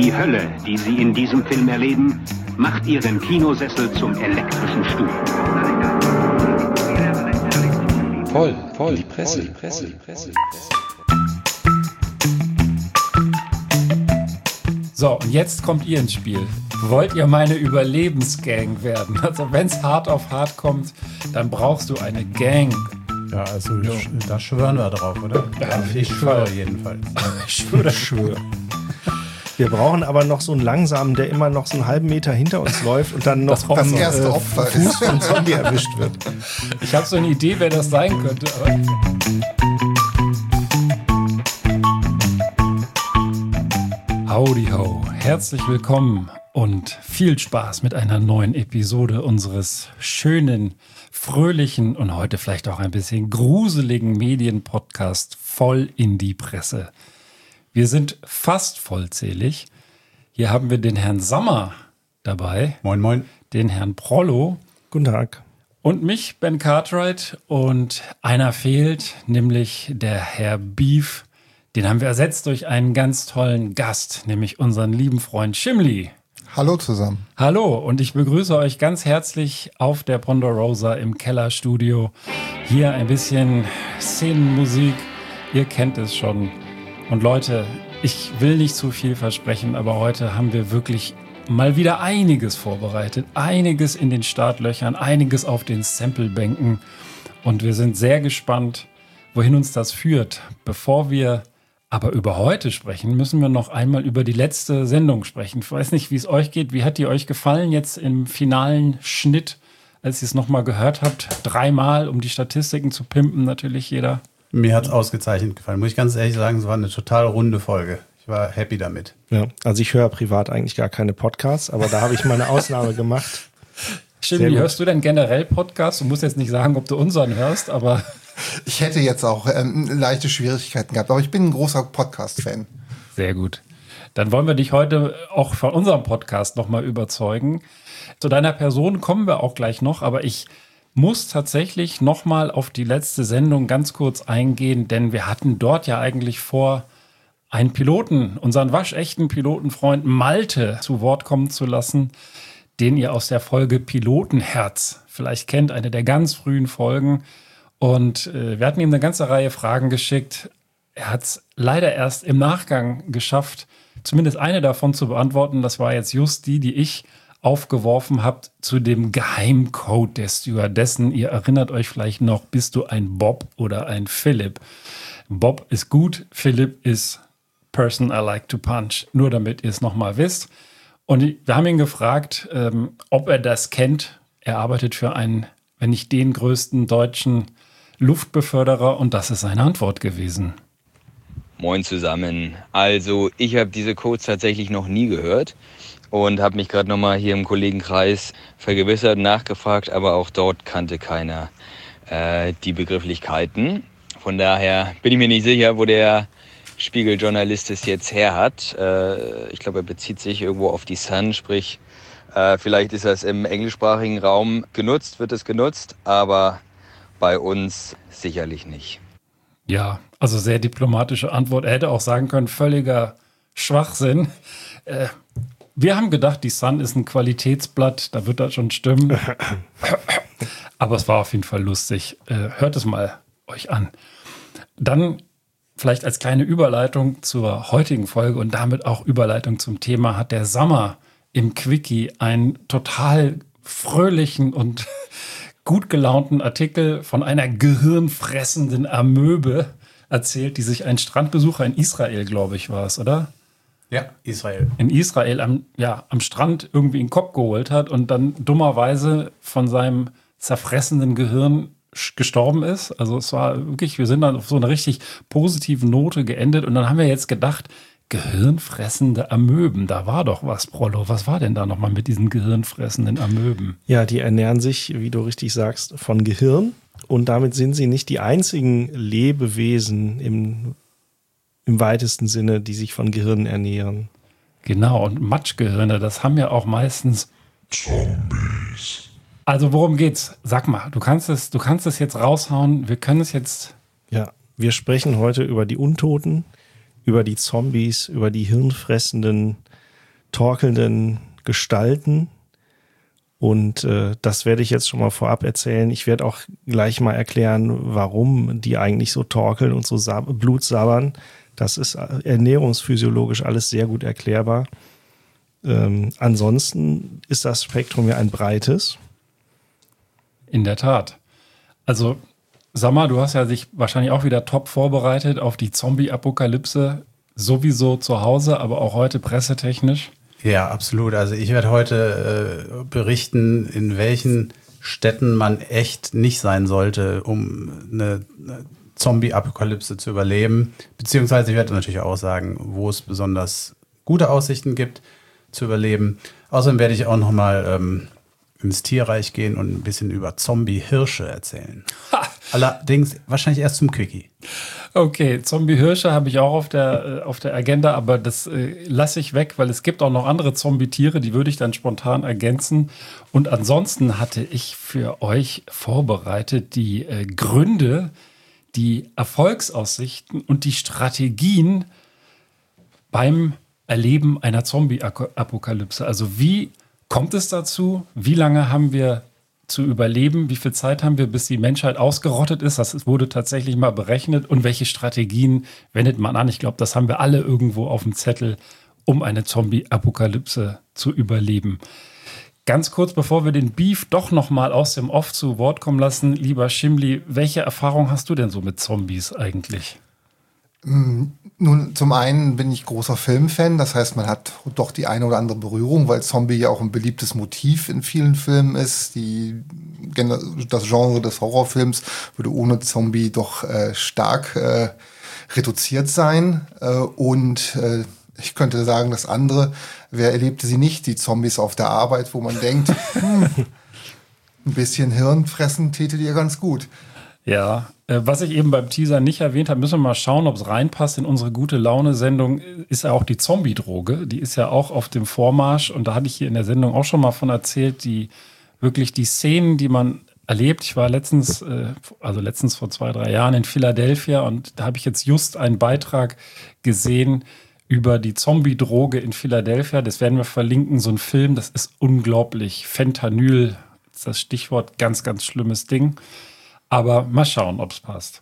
Die Hölle, die Sie in diesem Film erleben, macht Ihren Kinosessel zum elektrischen Stuhl. Voll, die Presse. So, und jetzt kommt ihr ins Spiel. Wollt ihr meine Überlebensgang werden? Also wenn es hart auf hart kommt, dann brauchst du eine Gang. Ja, also da schwören wir drauf, oder? Ja, ich schwöre jedenfalls. Ich schwöre. Wir brauchen aber noch so einen langsamen, der immer noch so einen halben Meter hinter uns läuft und dann noch das erste Opfer Fuß von Zombie erwischt wird. Ich habe so eine Idee, wer das sein könnte. Aber Howdy ho, herzlich willkommen und viel Spaß mit einer neuen Episode unseres schönen, fröhlichen und heute vielleicht auch ein bisschen gruseligen Medienpodcast voll in die Presse. Wir sind fast vollzählig. Hier haben wir den Herrn Sommer dabei. Moin, moin. Den Herrn Prollo. Guten Tag. Und mich, Ben Cartwright. Und einer fehlt, nämlich der Herr Beef. Den haben wir ersetzt durch einen ganz tollen Gast, nämlich unseren lieben Freund Schimli. Hallo zusammen. Hallo und ich begrüße euch ganz herzlich auf der Ponderosa im Kellerstudio. Hier ein bisschen Szenenmusik, ihr kennt es schon. Und Leute, ich will nicht zu viel versprechen, aber heute haben wir wirklich mal wieder einiges vorbereitet. Einiges in den Startlöchern, einiges auf den Samplebänken. Und wir sind sehr gespannt, wohin uns das führt. Bevor wir aber über heute sprechen, müssen wir noch einmal über die letzte Sendung sprechen. Ich weiß nicht, wie es euch geht. Wie hat die euch gefallen jetzt im finalen Schnitt, als ihr es nochmal gehört habt? 3-mal, um die Statistiken zu pimpen, natürlich jeder. Mir hat es ausgezeichnet gefallen. Muss ich ganz ehrlich sagen, es war eine total runde Folge. Ich war happy damit. Ja, also ich höre privat eigentlich gar keine Podcasts, aber da habe ich mal eine Ausnahme gemacht. Stimmt, wie hörst du denn generell Podcasts? Du musst jetzt nicht sagen, ob du unseren hörst, aber... Ich hätte jetzt auch leichte Schwierigkeiten gehabt, aber ich bin ein großer Podcast-Fan. Sehr gut. Dann wollen wir dich heute auch von unserem Podcast nochmal überzeugen. Zu deiner Person kommen wir auch gleich noch, aber ich muss tatsächlich nochmal auf die letzte Sendung ganz kurz eingehen, denn wir hatten dort ja eigentlich vor, einen Piloten, unseren waschechten Pilotenfreund Malte zu Wort kommen zu lassen, den ihr aus der Folge Pilotenherz vielleicht kennt, eine der ganz frühen Folgen. Und wir hatten ihm eine ganze Reihe Fragen geschickt. Er hat es leider erst im Nachgang geschafft, zumindest eine davon zu beantworten. Das war jetzt just die ich aufgeworfen habe zu dem Geheimcode der Stewardessen. Ihr erinnert euch vielleicht noch, bist du ein Bob oder ein Philipp? Bob ist gut, Philipp ist Person I like to punch. Nur damit ihr es nochmal wisst. Und wir haben ihn gefragt, ob er das kennt. Er arbeitet für einen, wenn nicht den größten deutschen Luftbeförderer, und das ist seine Antwort gewesen. Moin zusammen. Also ich habe diese Codes tatsächlich noch nie gehört und habe mich gerade nochmal hier im Kollegenkreis vergewissert, nachgefragt, aber auch dort kannte keiner die Begrifflichkeiten. Von daher bin ich mir nicht sicher, wo der Spiegeljournalist es jetzt her hat. Ich glaube, er bezieht sich irgendwo auf die Sun, sprich vielleicht ist das im englischsprachigen Raum wird es genutzt, aber bei uns sicherlich nicht. Ja, also sehr diplomatische Antwort. Er hätte auch sagen können, völliger Schwachsinn. Wir haben gedacht, die Sun ist ein Qualitätsblatt, da wird das schon stimmen. Aber es war auf jeden Fall lustig. Hört es mal euch an. Dann vielleicht als kleine Überleitung zur heutigen Folge und damit auch Überleitung zum Thema hat der Sommer im Quickie einen total fröhlichen und gut gelaunten Artikel von einer gehirnfressenden Amöbe erzählt, die sich ein Strandbesucher in Israel, glaube ich, war es, oder? Ja, Israel. In Israel am Strand irgendwie in den Kopf geholt hat und dann dummerweise von seinem zerfressenden Gehirn gestorben ist. Also es war wirklich, wir sind dann auf so einer richtig positiven Note geendet und dann haben wir jetzt gedacht, gehirnfressende Amöben, da war doch was, Prollo. Was war denn da nochmal mit diesen gehirnfressenden Amöben? Ja, die ernähren sich, wie du richtig sagst, von Gehirn und damit sind sie nicht die einzigen Lebewesen im weitesten Sinne, die sich von Gehirn ernähren. Genau, und Matschgehirne, das haben ja auch meistens Zombies. Also worum geht's? Sag mal, du kannst es jetzt raushauen, wir können es jetzt... Ja, wir sprechen heute über die Untoten, über die Zombies, über die hirnfressenden torkelnden Gestalten. Und das werde ich jetzt schon mal vorab erzählen. Ich werde auch gleich mal erklären, warum die eigentlich so torkeln und so Blut sabbern. Das ist ernährungsphysiologisch alles sehr gut erklärbar. Ansonsten ist das Spektrum ja ein breites. In der Tat. Also, sag mal, du hast ja dich wahrscheinlich auch wieder top vorbereitet auf die Zombie-Apokalypse. Sowieso zu Hause, aber auch heute pressetechnisch. Ja, absolut. Also ich werde heute berichten, in welchen Städten man echt nicht sein sollte, um eine Zombie-Apokalypse zu überleben. Beziehungsweise ich werde natürlich auch sagen, wo es besonders gute Aussichten gibt, zu überleben. Außerdem werde ich auch noch mal ins Tierreich gehen und ein bisschen über Zombie-Hirsche erzählen. Allerdings wahrscheinlich erst zum Quickie. Okay, Zombie-Hirsche habe ich auch auf der Agenda, aber das lasse ich weg, weil es gibt auch noch andere Zombie-Tiere, die würde ich dann spontan ergänzen. Und ansonsten hatte ich für euch vorbereitet die Gründe, die Erfolgsaussichten und die Strategien beim Erleben einer Zombie-Apokalypse. Also wie kommt es dazu? Wie lange haben wir zu überleben? Wie viel Zeit haben wir, bis die Menschheit ausgerottet ist? Das wurde tatsächlich mal berechnet. Und welche Strategien wendet man an? Ich glaube, das haben wir alle irgendwo auf dem Zettel, um eine Zombie-Apokalypse zu überleben. Ganz kurz, bevor wir den Beef doch noch mal aus dem Off zu Wort kommen lassen, lieber Schimmli, welche Erfahrung hast du denn so mit Zombies eigentlich? Nun, zum einen bin ich großer Filmfan, das heißt, man hat doch die eine oder andere Berührung, weil Zombie ja auch ein beliebtes Motiv in vielen Filmen ist. Das Genre des Horrorfilms würde ohne Zombie doch stark reduziert sein. Ich könnte sagen, das andere, wer erlebte sie nicht, die Zombies auf der Arbeit, wo man denkt, ein bisschen Hirn fressen täte dir ganz gut. Ja, was ich eben beim Teaser nicht erwähnt habe, müssen wir mal schauen, ob es reinpasst in unsere Gute-Laune-Sendung, ist ja auch die Zombie-Droge. Die ist ja auch auf dem Vormarsch und da hatte ich hier in der Sendung auch schon mal von erzählt, die Szenen, die man erlebt. Ich war letztens vor 2-3 Jahren in Philadelphia und da habe ich jetzt just einen Beitrag gesehen über die Zombie-Droge in Philadelphia. Das werden wir verlinken, so ein Film, das ist unglaublich. Fentanyl ist das Stichwort, ganz, ganz schlimmes Ding. Aber mal schauen, ob es passt.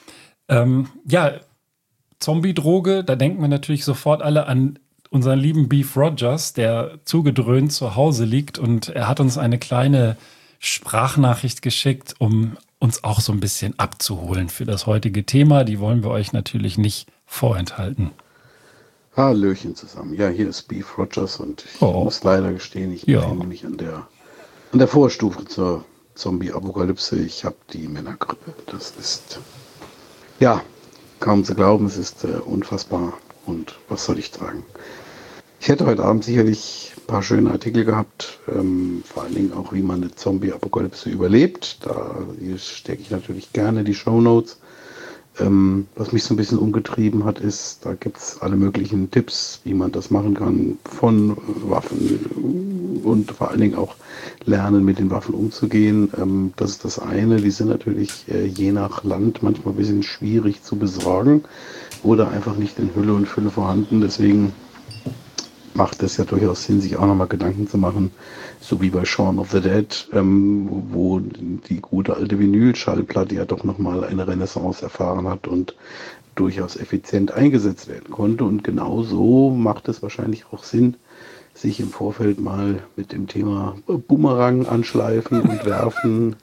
Zombie-Droge, da denken wir natürlich sofort alle an unseren lieben Beef Rogers, der zugedröhnt zu Hause liegt und er hat uns eine kleine Sprachnachricht geschickt, um uns auch so ein bisschen abzuholen für das heutige Thema. Die wollen wir euch natürlich nicht vorenthalten. Hallöchen zusammen. Ja, hier ist Beef Rogers und ich muss leider gestehen, ich befinde mich an der Vorstufe zur Zombie-Apokalypse. Ich habe die Männergrippe. Das ist, ja, kaum zu glauben, es ist unfassbar. Und was soll ich sagen? Ich hätte heute Abend sicherlich ein paar schöne Artikel gehabt, vor allen Dingen auch, wie man eine Zombie-Apokalypse überlebt. Da stecke ich natürlich gerne die Shownotes. Was mich so ein bisschen umgetrieben hat, ist, da gibt es alle möglichen Tipps, wie man das machen kann, von Waffen und vor allen Dingen auch lernen, mit den Waffen umzugehen. Das ist das eine. Die sind natürlich je nach Land manchmal ein bisschen schwierig zu besorgen oder einfach nicht in Hülle und Fülle vorhanden. Deswegen macht es ja durchaus Sinn, sich auch nochmal Gedanken zu machen, so wie bei Shaun of the Dead, wo die gute alte Vinylschallplatte ja doch nochmal eine Renaissance erfahren hat und durchaus effizient eingesetzt werden konnte. Und genau so macht es wahrscheinlich auch Sinn, sich im Vorfeld mal mit dem Thema Boomerang anschleifen und werfen,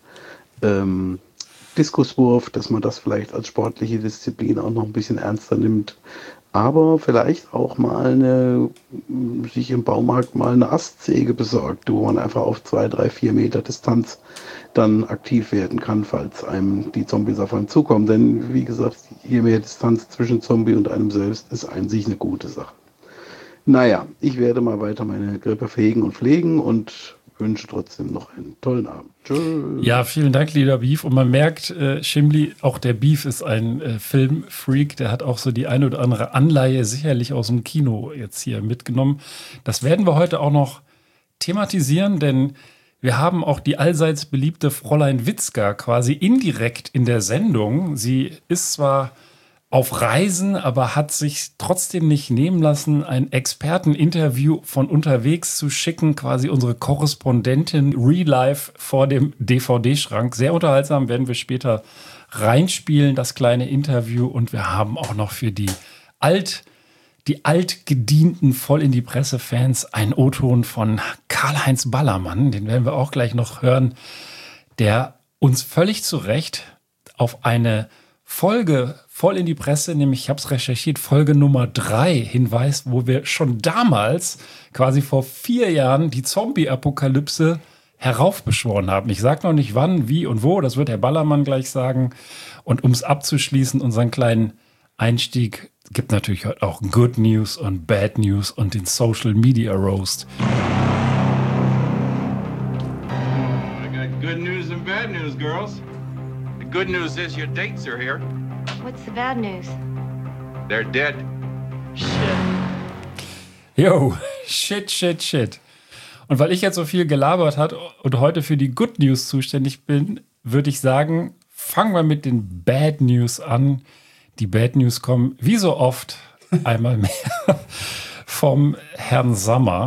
Diskuswurf, dass man das vielleicht als sportliche Disziplin auch noch ein bisschen ernster nimmt. Aber vielleicht auch mal sich im Baumarkt mal eine Astsäge besorgt, wo man einfach auf 2, 3, 4 Meter Distanz dann aktiv werden kann, falls einem die Zombies auf einen zukommen. Denn wie gesagt, je mehr Distanz zwischen Zombie und einem selbst ist an sich eine gute Sache. Naja, ich werde mal weiter meine Grippe hegen und pflegen und wünsche trotzdem noch einen tollen Abend. Tschüss. Ja, vielen Dank, lieber Beef. Und man merkt, Schimmli, auch der Beef ist ein Filmfreak. Der hat auch so die eine oder andere Anleihe sicherlich aus dem Kino jetzt hier mitgenommen. Das werden wir heute auch noch thematisieren, denn wir haben auch die allseits beliebte Fräulein Witzka quasi indirekt in der Sendung. Sie ist zwar auf Reisen, aber hat sich trotzdem nicht nehmen lassen, ein Experteninterview von unterwegs zu schicken, quasi unsere Korrespondentin Real Life vor dem DVD-Schrank. Sehr unterhaltsam, werden wir später reinspielen, das kleine Interview. Und wir haben auch noch für die altgedienten voll in die Presse-Fans einen O-Ton von Karl-Heinz Ballermann, den werden wir auch gleich noch hören, der uns völlig zu Recht auf eine Folge voll in die Presse, nämlich ich habe es recherchiert, Folge Nummer 3 hinweist, wo wir schon damals, quasi vor 4 Jahren, die Zombie-Apokalypse heraufbeschworen haben. Ich sage noch nicht wann, wie und wo, das wird Herr Ballermann gleich sagen. Und um es abzuschließen, unseren kleinen Einstieg, gibt natürlich heute auch Good News und Bad News und den Social Media Roast. I got good news and bad news, girls. The good news is your dates are here. What's the bad news? They're dead. Yo, shit. Und weil ich jetzt so viel gelabert hat und heute für die Good News zuständig bin, würde ich sagen, fangen wir mit den Bad News an. Die Bad News kommen, wie so oft, einmal mehr vom Herrn Sammer.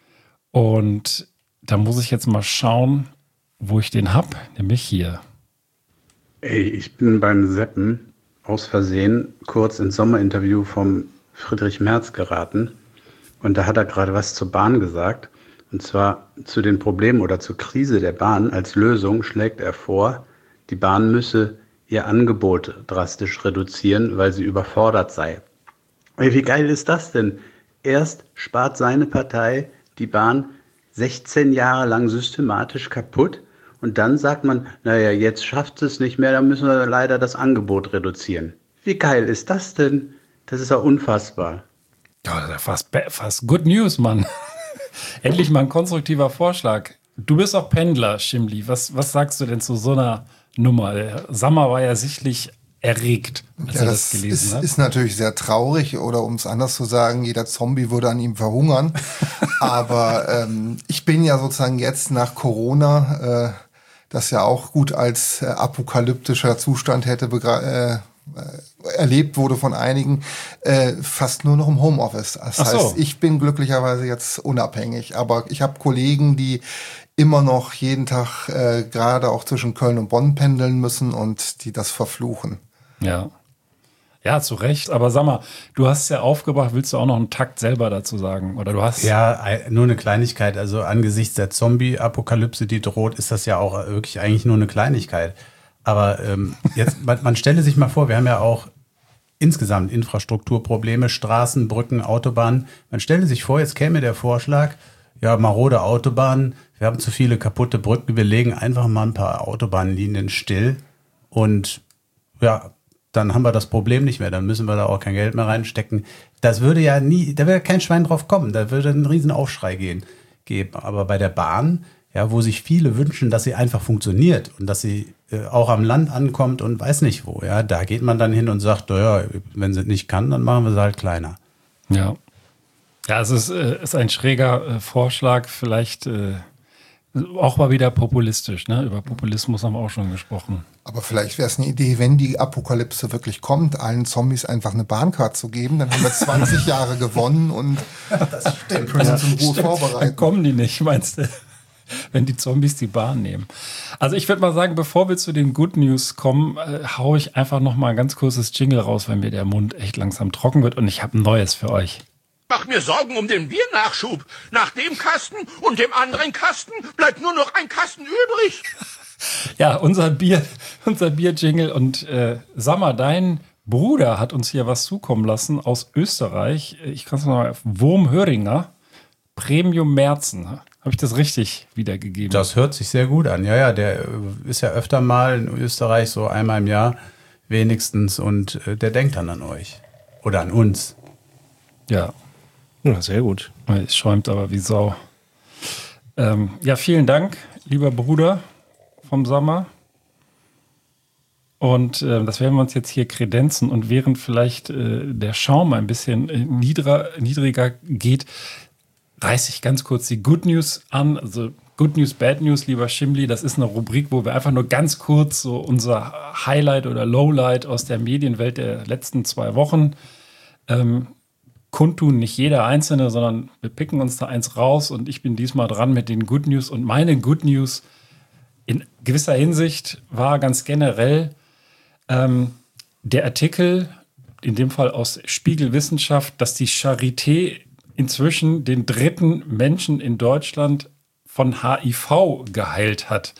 Und da muss ich jetzt mal schauen, wo ich den habe, nämlich hier. Ey, ich bin beim Seppen aus Versehen kurz ins Sommerinterview vom Friedrich Merz geraten. Und da hat er gerade was zur Bahn gesagt. Und zwar zu den Problemen oder zur Krise der Bahn. Als Lösung schlägt er vor, die Bahn müsse ihr Angebot drastisch reduzieren, weil sie überfordert sei. Ey, wie geil ist das denn? Erst spart seine Partei die Bahn 16 Jahre lang systematisch kaputt und dann sagt man, naja, jetzt schafft es nicht mehr, dann müssen wir leider das Angebot reduzieren. Wie geil ist das denn? Das ist ja unfassbar. Ja, fast Good News, Mann. Endlich mal ein konstruktiver Vorschlag. Du bist auch Pendler, Schimmli. Was sagst du denn zu so einer Nummer? Der Sammer war ja sichtlich erregt, als er das gelesen hat. Das ist natürlich sehr traurig, oder um es anders zu sagen, jeder Zombie würde an ihm verhungern. Aber ich bin ja sozusagen jetzt nach Corona, das ja auch gut als apokalyptischer Zustand hätte erlebt wurde von einigen, fast nur noch im Homeoffice. Das heißt, ich bin glücklicherweise jetzt unabhängig, aber ich habe Kollegen, die immer noch jeden Tag gerade auch zwischen Köln und Bonn pendeln müssen und die das verfluchen. Ja, zu Recht. Aber sag mal, du hast es ja aufgebracht, willst du auch noch einen Takt selber dazu sagen? Oder du hast ja, nur eine Kleinigkeit. Also angesichts der Zombie-Apokalypse, die droht, ist das ja auch wirklich eigentlich nur eine Kleinigkeit. Aber jetzt, man stelle sich mal vor, wir haben ja auch insgesamt Infrastrukturprobleme, Straßen, Brücken, Autobahnen. Man stelle sich vor, jetzt käme der Vorschlag, ja, marode Autobahnen, wir haben zu viele kaputte Brücken, wir legen einfach mal ein paar Autobahnlinien still und ja, dann haben wir das Problem nicht mehr, dann müssen wir da auch kein Geld mehr reinstecken. Das würde ja da würde kein Schwein drauf kommen, da würde ein riesen Aufschrei geben. Aber bei der Bahn, ja, wo sich viele wünschen, dass sie einfach funktioniert und dass sie auch am Land ankommt und weiß nicht wo, ja, da geht man dann hin und sagt, naja, wenn sie nicht kann, dann machen wir sie halt kleiner. Ja, es ist ein schräger Vorschlag, vielleicht auch mal wieder populistisch, ne? Über Populismus haben wir auch schon gesprochen. Aber vielleicht wäre es eine Idee, wenn die Apokalypse wirklich kommt, allen Zombies einfach eine Bahncard zu geben, dann haben wir 20 Jahre gewonnen und das stimmt. Können uns in Ruhe vorbereiten. Dann kommen die nicht, meinst du? Wenn die Zombies die Bahn nehmen. Also ich würde mal sagen, bevor wir zu den Good News kommen, haue ich einfach noch mal ein ganz kurzes Jingle raus, weil mir der Mund echt langsam trocken wird und ich habe ein neues für euch. Mach mir Sorgen um den Biernachschub. Nach dem Kasten und dem anderen Kasten bleibt nur noch ein Kasten übrig. Ja, unser Bier-Jingle und sag mal, dein Bruder hat uns hier was zukommen lassen aus Österreich. Ich kann es noch mal, Wurmhöringer Premium Merzen. Habe ich das richtig wiedergegeben? Das hört sich sehr gut an. Ja, der ist ja öfter mal in Österreich, so einmal im Jahr wenigstens und der denkt dann an euch oder an uns. Ja, sehr gut. Es schäumt aber wie Sau. Ja, vielen Dank, lieber Bruder vom Sommer. Und das werden wir uns jetzt hier kredenzen. Und während vielleicht der Schaum ein bisschen niedriger geht, reiße ich ganz kurz die Good News an. Also Good News, Bad News, lieber Schimmli, das ist eine Rubrik, wo wir einfach nur ganz kurz so unser Highlight oder Lowlight aus der Medienwelt der letzten 2 Wochen kundtun. Nicht jeder Einzelne, sondern wir picken uns da eins raus und ich bin diesmal dran mit den Good News. Und meine Good News in gewisser Hinsicht war ganz generell der Artikel, in dem Fall aus Spiegel Wissenschaft, dass die Charité inzwischen den 3. Menschen in Deutschland von HIV geheilt hat.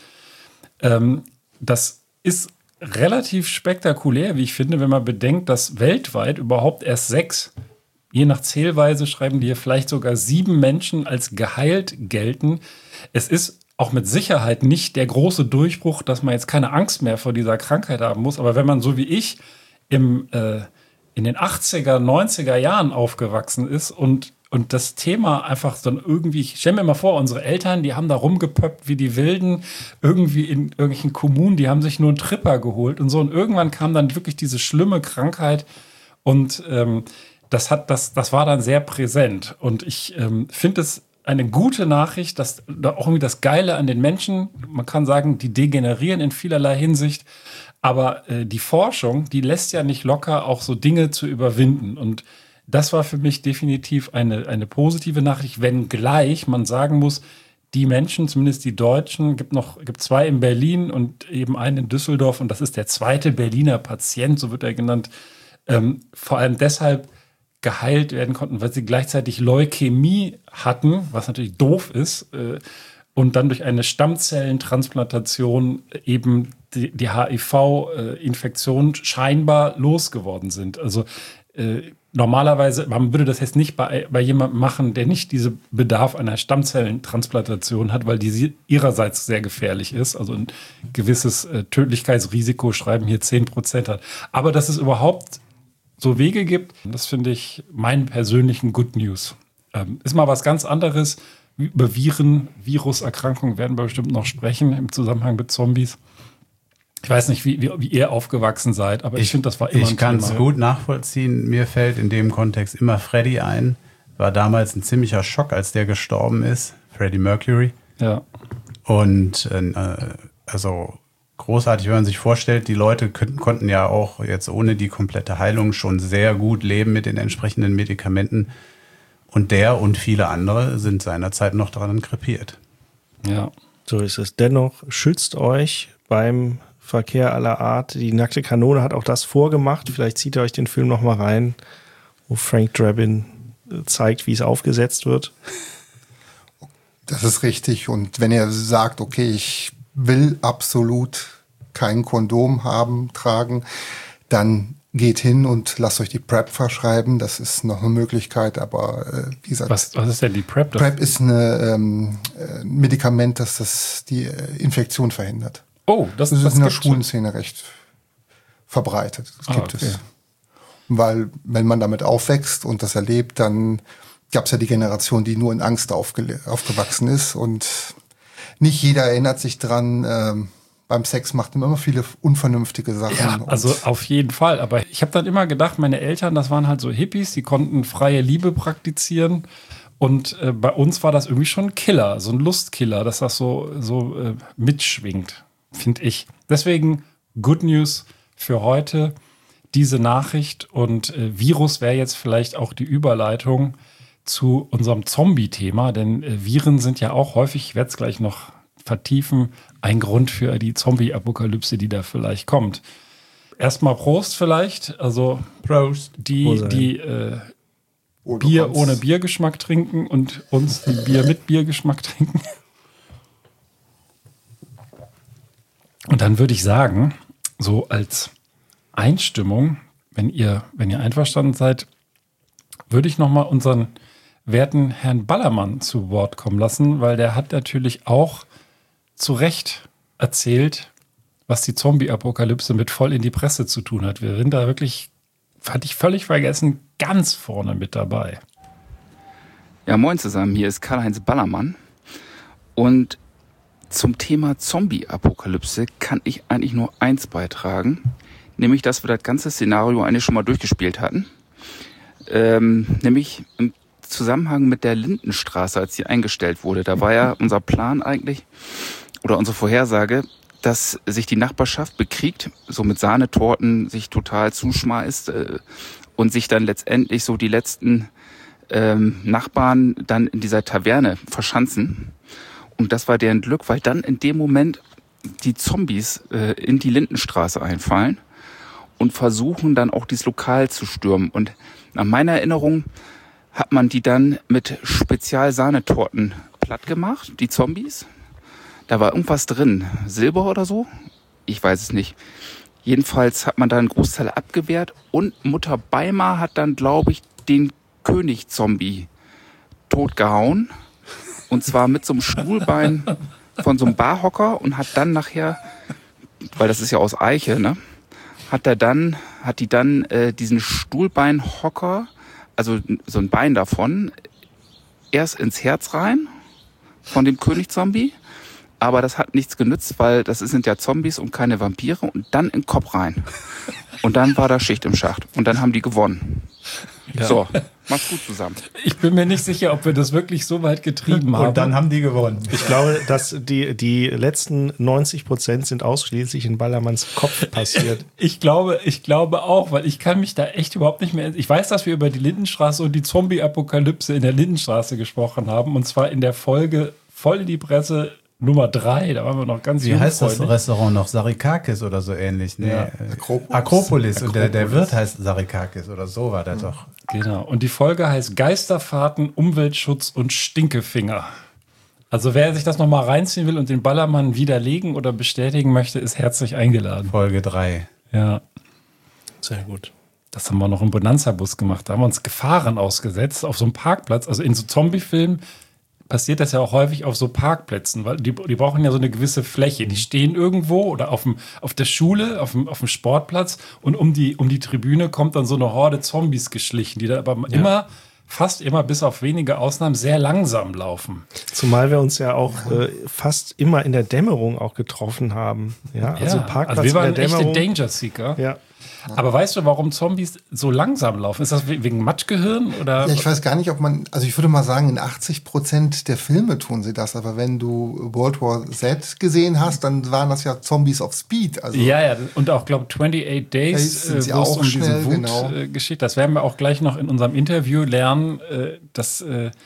Das ist relativ spektakulär, wie ich finde, wenn man bedenkt, dass weltweit überhaupt erst 6, je nach Zählweise schreiben die hier vielleicht sogar 7 Menschen als geheilt gelten. Es ist auch mit Sicherheit nicht der große Durchbruch, dass man jetzt keine Angst mehr vor dieser Krankheit haben muss. Aber wenn man so wie ich in den 80er, 90er Jahren aufgewachsen ist und das Thema einfach dann irgendwie, ich stelle mir mal vor, unsere Eltern, die haben da rumgepöppt wie die Wilden, irgendwie in irgendwelchen Kommunen, die haben sich nur einen Tripper geholt und so. Und irgendwann kam dann wirklich diese schlimme Krankheit und das war dann sehr präsent. Und ich finde es eine gute Nachricht, dass da auch irgendwie das Geile an den Menschen, man kann sagen, die degenerieren in vielerlei Hinsicht, aber die Forschung, die lässt ja nicht locker, auch so Dinge zu überwinden. Und das war für mich definitiv eine positive Nachricht, wenngleich man sagen muss, die Menschen, zumindest die Deutschen, gibt 2 in Berlin und eben einen in Düsseldorf und das ist der 2. Berliner Patient, so wird er genannt, vor allem deshalb geheilt werden konnten, weil sie gleichzeitig Leukämie hatten, was natürlich doof ist, und dann durch eine Stammzellentransplantation eben die HIV-Infektion scheinbar losgeworden sind. Also normalerweise, man würde das jetzt nicht bei jemandem machen, der nicht diesen Bedarf einer Stammzellentransplantation hat, weil die ihrerseits sehr gefährlich ist. Also ein gewisses Tödlichkeitsrisiko, schreiben hier 10% hat. Aber dass es überhaupt so Wege gibt, das finde ich meinen persönlichen Good News. Ist mal was ganz anderes. Über Viruserkrankungen werden wir bestimmt noch sprechen im Zusammenhang mit Zombies. Ich weiß nicht, wie ihr aufgewachsen seid, aber ich finde, das war immer ein Thema. Ich kann es gut nachvollziehen. Mir fällt in dem Kontext immer Freddie ein. War damals ein ziemlicher Schock, als der gestorben ist. Freddie Mercury. Ja. Und also großartig, wenn man sich vorstellt, die Leute konnten ja auch jetzt ohne die komplette Heilung schon sehr gut leben mit den entsprechenden Medikamenten. Und der und viele andere sind seinerzeit noch daran krepiert. Ja. So ist es. Dennoch schützt euch beim Verkehr aller Art. Die nackte Kanone hat auch das vorgemacht. Vielleicht zieht ihr euch den Film noch mal rein, wo Frank Drabin zeigt, wie es aufgesetzt wird. Das ist richtig. Und wenn ihr sagt, okay, ich will absolut kein Kondom tragen, dann geht hin und lasst euch die PrEP verschreiben. Das ist noch eine Möglichkeit, aber wie gesagt. Was ist denn die PrEP? PrEP ist ein Medikament, das die Infektion verhindert. Oh, das ist in der schwulen Szene recht verbreitet. Das gibt es. Weil, wenn man damit aufwächst und das erlebt, dann gab es ja die Generation, die nur in Angst aufgewachsen ist. Und nicht jeder erinnert sich dran, beim Sex macht man immer viele unvernünftige Sachen. Ja, also auf jeden Fall. Aber ich habe dann immer gedacht, meine Eltern, das waren halt so Hippies, die konnten freie Liebe praktizieren. Und bei uns war das irgendwie schon ein Killer, so ein Lustkiller, dass das so mitschwingt, finde ich. Deswegen Good News für heute, diese Nachricht. Und Virus wäre jetzt vielleicht auch die Überleitung zu unserem Zombie-Thema. Denn Viren sind ja auch häufig, ich werde es gleich noch vertiefen, ein Grund für die Zombie-Apokalypse, die da vielleicht kommt. Erstmal Prost vielleicht. Also Prost. Die Bier ohne Biergeschmack trinken und uns die Bier mit Biergeschmack trinken. Und dann würde ich sagen, so als Einstimmung, wenn ihr einverstanden seid, würde ich nochmal unseren werten Herrn Ballermann zu Wort kommen lassen, weil der hat natürlich auch zu Recht erzählt, was die Zombie-Apokalypse mit voll in die Presse zu tun hat. Wir sind da wirklich, hatte ich völlig vergessen, ganz vorne mit dabei. Ja, moin zusammen, hier ist Karl-Heinz Ballermann. Und zum Thema Zombie-Apokalypse kann ich eigentlich nur eins beitragen, nämlich, dass wir das ganze Szenario eigentlich schon mal durchgespielt hatten. Nämlich Zusammenhang mit der Lindenstraße, als sie eingestellt wurde. Da war ja unser Plan eigentlich, oder unsere Vorhersage, dass sich die Nachbarschaft bekriegt, so mit Sahnetorten sich total zuschmeißt und sich dann letztendlich so die letzten Nachbarn dann in dieser Taverne verschanzen. Und das war deren Glück, weil dann in dem Moment die Zombies in die Lindenstraße einfallen und versuchen dann auch dieses Lokal zu stürmen. Und nach meiner Erinnerung hat man die dann mit Spezial-Sahnetorten platt gemacht, die Zombies. Da war irgendwas drin, Silber oder so, ich weiß es nicht. Jedenfalls hat man da einen Großteil abgewehrt und Mutter Beimer hat dann, glaube ich, den König-Zombie totgehauen. Und zwar mit so einem Stuhlbein von so einem Barhocker und hat dann nachher, weil das ist ja aus Eiche, ne, hat die dann diesen Stuhlbeinhocker, also so ein Bein davon, erst ins Herz rein von dem König-Zombie. Aber das hat nichts genützt, weil das sind ja Zombies und keine Vampire. Und dann in den Kopf rein. Und dann war da Schicht im Schacht. Und dann haben die gewonnen. Ja. So, mach's gut zusammen. Ich bin mir nicht sicher, ob wir das wirklich so weit getrieben haben. Und dann haben die gewonnen. Ich glaube, dass die letzten 90% sind ausschließlich in Ballermanns Kopf passiert. Ich glaube auch, weil ich kann mich da echt überhaupt nicht mehr... Ich weiß, dass wir über die Lindenstraße und die Zombie-Apokalypse in der Lindenstraße gesprochen haben. Und zwar in der Folge Voll in die Presse Nummer 3, da waren wir noch ganz jung. Wie heißt das Restaurant noch? Sarikakis oder so ähnlich? Nee, ja. Akropolis. Und der Wirt heißt Sarikakis oder so war der doch. Genau. Und die Folge heißt Geisterfahrten, Umweltschutz und Stinkefinger. Also wer sich das nochmal reinziehen will und den Ballermann widerlegen oder bestätigen möchte, ist herzlich eingeladen. Folge 3. Ja. Sehr gut. Das haben wir noch im Bonanza-Bus gemacht. Da haben wir uns Gefahren ausgesetzt auf so einem Parkplatz. Also in so Zombie-Filmen passiert das ja auch häufig auf so Parkplätzen, weil die brauchen ja so eine gewisse Fläche. Die stehen irgendwo oder auf der Schule, auf dem Sportplatz und um die Tribüne kommt dann so eine Horde Zombies geschlichen, die da aber fast immer bis auf wenige Ausnahmen sehr langsam laufen. Zumal wir uns ja auch fast immer in der Dämmerung auch getroffen haben. Ja, also Parkplatz wir waren in der Dämmerung. echte Danger Seeker. Ja. Aber weißt du, warum Zombies so langsam laufen? Ist das wegen Matschgehirn? Oder? Ja, ich weiß gar nicht, ob also ich würde mal sagen, in 80% der Filme tun sie das. Aber wenn du World War Z gesehen hast, dann waren das ja Zombies of Speed. Also ja, und auch, glaube ich, 28 Days, sind sie wo es auch um schnell, diese Wut genau. geschieht. Das werden wir auch gleich noch in unserem Interview lernen, dass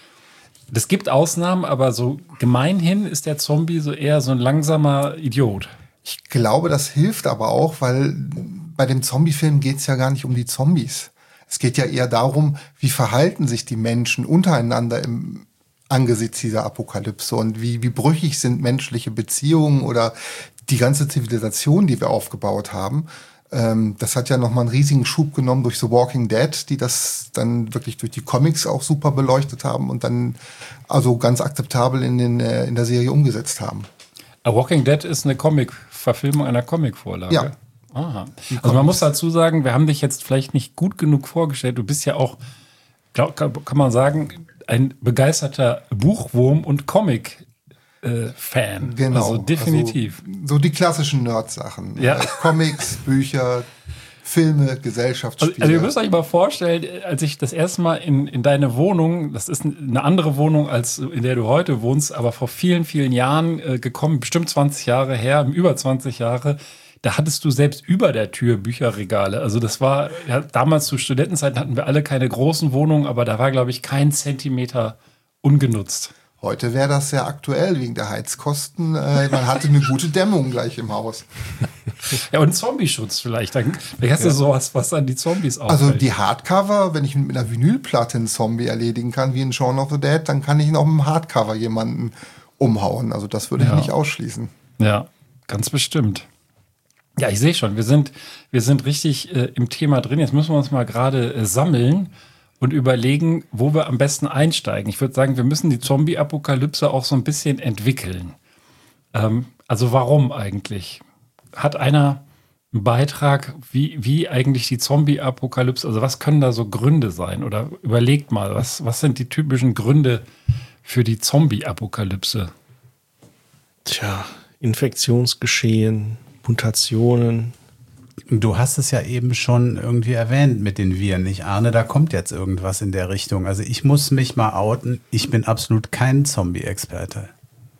das gibt Ausnahmen, aber so gemeinhin ist der Zombie so eher so ein langsamer Idiot. Ich glaube, das hilft aber auch, weil bei dem Zombie-Film geht es ja gar nicht um die Zombies. Es geht ja eher darum, wie verhalten sich die Menschen untereinander angesichts dieser Apokalypse und wie brüchig sind menschliche Beziehungen oder die ganze Zivilisation, die wir aufgebaut haben. Das hat ja nochmal einen riesigen Schub genommen durch The Walking Dead, die das dann wirklich durch die Comics auch super beleuchtet haben und dann also ganz akzeptabel in der Serie umgesetzt haben. A Walking Dead ist eine Verfilmung einer Comicvorlage. Ja. Aha. Also man muss dazu sagen, wir haben dich jetzt vielleicht nicht gut genug vorgestellt. Du bist ja auch, kann man sagen, ein begeisterter Buchwurm und Comic-Fan. Genau. Also definitiv. Also, so die klassischen Nerd-Sachen. Ja. Comics, Bücher, Filme, Gesellschaftsspiele. Also ihr müsst euch mal vorstellen, als ich das erste Mal in deine Wohnung, das ist eine andere Wohnung, als in der du heute wohnst, aber vor vielen, vielen Jahren gekommen, bestimmt 20 Jahre her, über 20 Jahre, da hattest du selbst über der Tür Bücherregale. Also das war, ja, damals zu Studentenzeiten hatten wir alle keine großen Wohnungen, aber da war, glaube ich, kein Zentimeter ungenutzt. Heute wäre das sehr aktuell wegen der Heizkosten. Man hatte eine gute Dämmung gleich im Haus. Ja, und Zombie-Schutz vielleicht. Vielleicht hast du sowas, was an die Zombies auffällt. Also die Hardcover, wenn ich mit einer Vinylplatte einen Zombie erledigen kann, wie in Shaun of the Dead, dann kann ich noch mit dem Hardcover jemanden umhauen. Also das würde ich nicht ausschließen. Ja, ganz bestimmt. Ja, ich sehe schon, wir sind richtig im Thema drin. Jetzt müssen wir uns mal gerade sammeln und überlegen, wo wir am besten einsteigen. Ich würde sagen, wir müssen die Zombie-Apokalypse auch so ein bisschen entwickeln. Also warum eigentlich? Hat einer einen Beitrag, wie eigentlich die Zombie-Apokalypse, also was können da so Gründe sein? Oder überlegt mal, was sind die typischen Gründe für die Zombie-Apokalypse? Tja, Infektionsgeschehen, Mutationen, Du hast es ja eben schon irgendwie erwähnt mit den Viren. Ich ahne, da kommt jetzt irgendwas in der Richtung. Also ich muss mich mal outen. Ich bin absolut kein Zombie-Experte.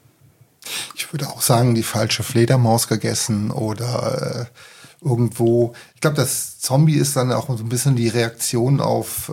Ich würde auch sagen, die falsche Fledermaus gegessen oder irgendwo. Ich glaube, das Zombie ist dann auch so ein bisschen die Reaktion auf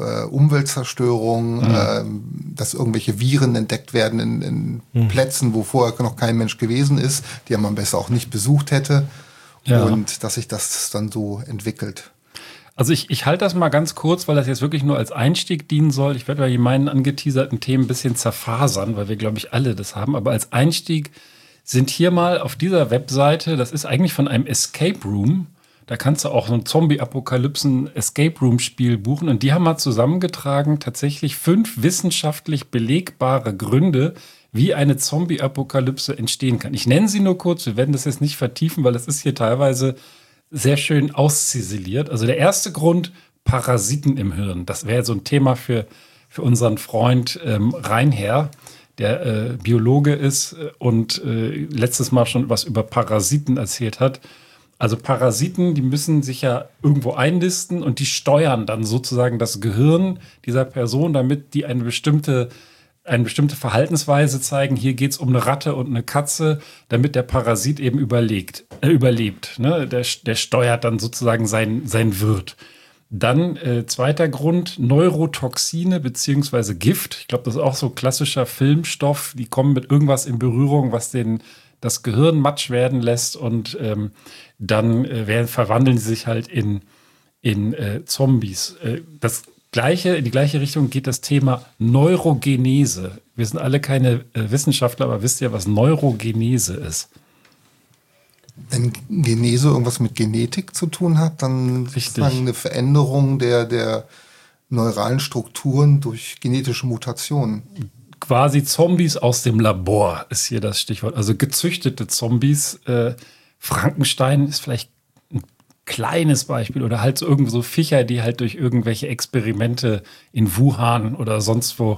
Umweltzerstörung, dass irgendwelche Viren entdeckt werden in Plätzen, wo vorher noch kein Mensch gewesen ist, die man besser auch nicht besucht hätte. Ja. Und dass sich das dann so entwickelt. Also ich halte das mal ganz kurz, weil das jetzt wirklich nur als Einstieg dienen soll. Ich werde bei meinen angeteaserten Themen ein bisschen zerfasern, weil wir, glaube ich, alle das haben. Aber als Einstieg sind hier mal auf dieser Webseite, das ist eigentlich von einem Escape Room, da kannst du auch so ein Zombie-Apokalypsen-Escape-Room-Spiel buchen. Und die haben mal zusammengetragen, tatsächlich 5 wissenschaftlich belegbare Gründe, wie eine Zombie-Apokalypse entstehen kann. Ich nenne sie nur kurz, wir werden das jetzt nicht vertiefen, weil das ist hier teilweise sehr schön ausziseliert. Also der erste Grund, Parasiten im Hirn. Das wäre so ein Thema für unseren Freund Reinher, der Biologe ist und letztes Mal schon was über Parasiten erzählt hat. Also Parasiten, die müssen sich ja irgendwo einnisten und die steuern dann sozusagen das Gehirn dieser Person, damit die eine bestimmte Verhaltensweise zeigen. Hier geht es um eine Ratte und eine Katze, damit der Parasit eben überlebt. Ne? Der steuert dann sozusagen sein Wirt. Dann zweiter Grund, Neurotoxine bzw. Gift. Ich glaube, das ist auch so klassischer Filmstoff. Die kommen mit irgendwas in Berührung, was das Gehirn matsch werden lässt und dann verwandeln sie sich halt in Zombies. In die gleiche Richtung geht das Thema Neurogenese. Wir sind alle keine Wissenschaftler, aber wisst ihr, was Neurogenese ist? Wenn Genese irgendwas mit Genetik zu tun hat, dann sozusagen eine Veränderung der neuralen Strukturen durch genetische Mutationen. Quasi Zombies aus dem Labor ist hier das Stichwort. Also gezüchtete Zombies. Frankenstein ist vielleicht kleines Beispiel oder halt so irgendwo so Viecher, die halt durch irgendwelche Experimente in Wuhan oder sonst wo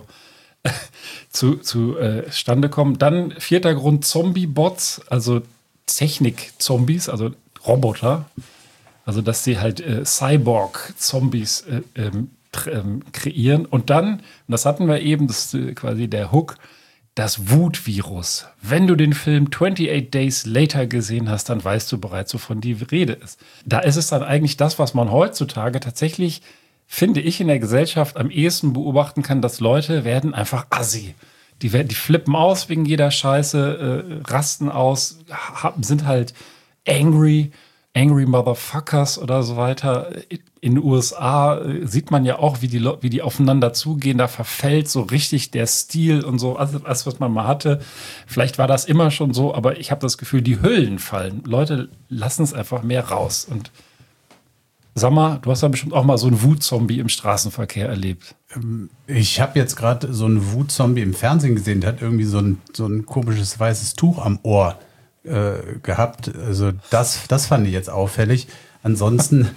zustande kommen. Dann 4. Grund, Zombie-Bots, also Technik-Zombies, also Roboter. Also dass sie halt Cyborg-Zombies kreieren. Und dann, und das hatten wir eben, das ist quasi der Hook, das Wutvirus. Wenn du den Film 28 Days Later gesehen hast, dann weißt du bereits, wovon die Rede ist. Da ist es dann eigentlich das, was man heutzutage tatsächlich, finde ich, in der Gesellschaft am ehesten beobachten kann, dass Leute werden einfach assi. Die flippen aus wegen jeder Scheiße, rasten aus, sind halt angry Motherfuckers oder so weiter. In den USA sieht man ja auch, wie die aufeinander zugehen. Da verfällt so richtig der Stil und so, alles, was man mal hatte. Vielleicht war das immer schon so, aber ich habe das Gefühl, die Hüllen fallen. Leute lassen es einfach mehr raus. Und sag mal, du hast ja bestimmt auch mal so einen Wutzombie im Straßenverkehr erlebt. Ich habe jetzt gerade so einen Wutzombie im Fernsehen gesehen. Der hat irgendwie so ein komisches weißes Tuch am Ohr gehabt. Also das fand ich jetzt auffällig. Ansonsten,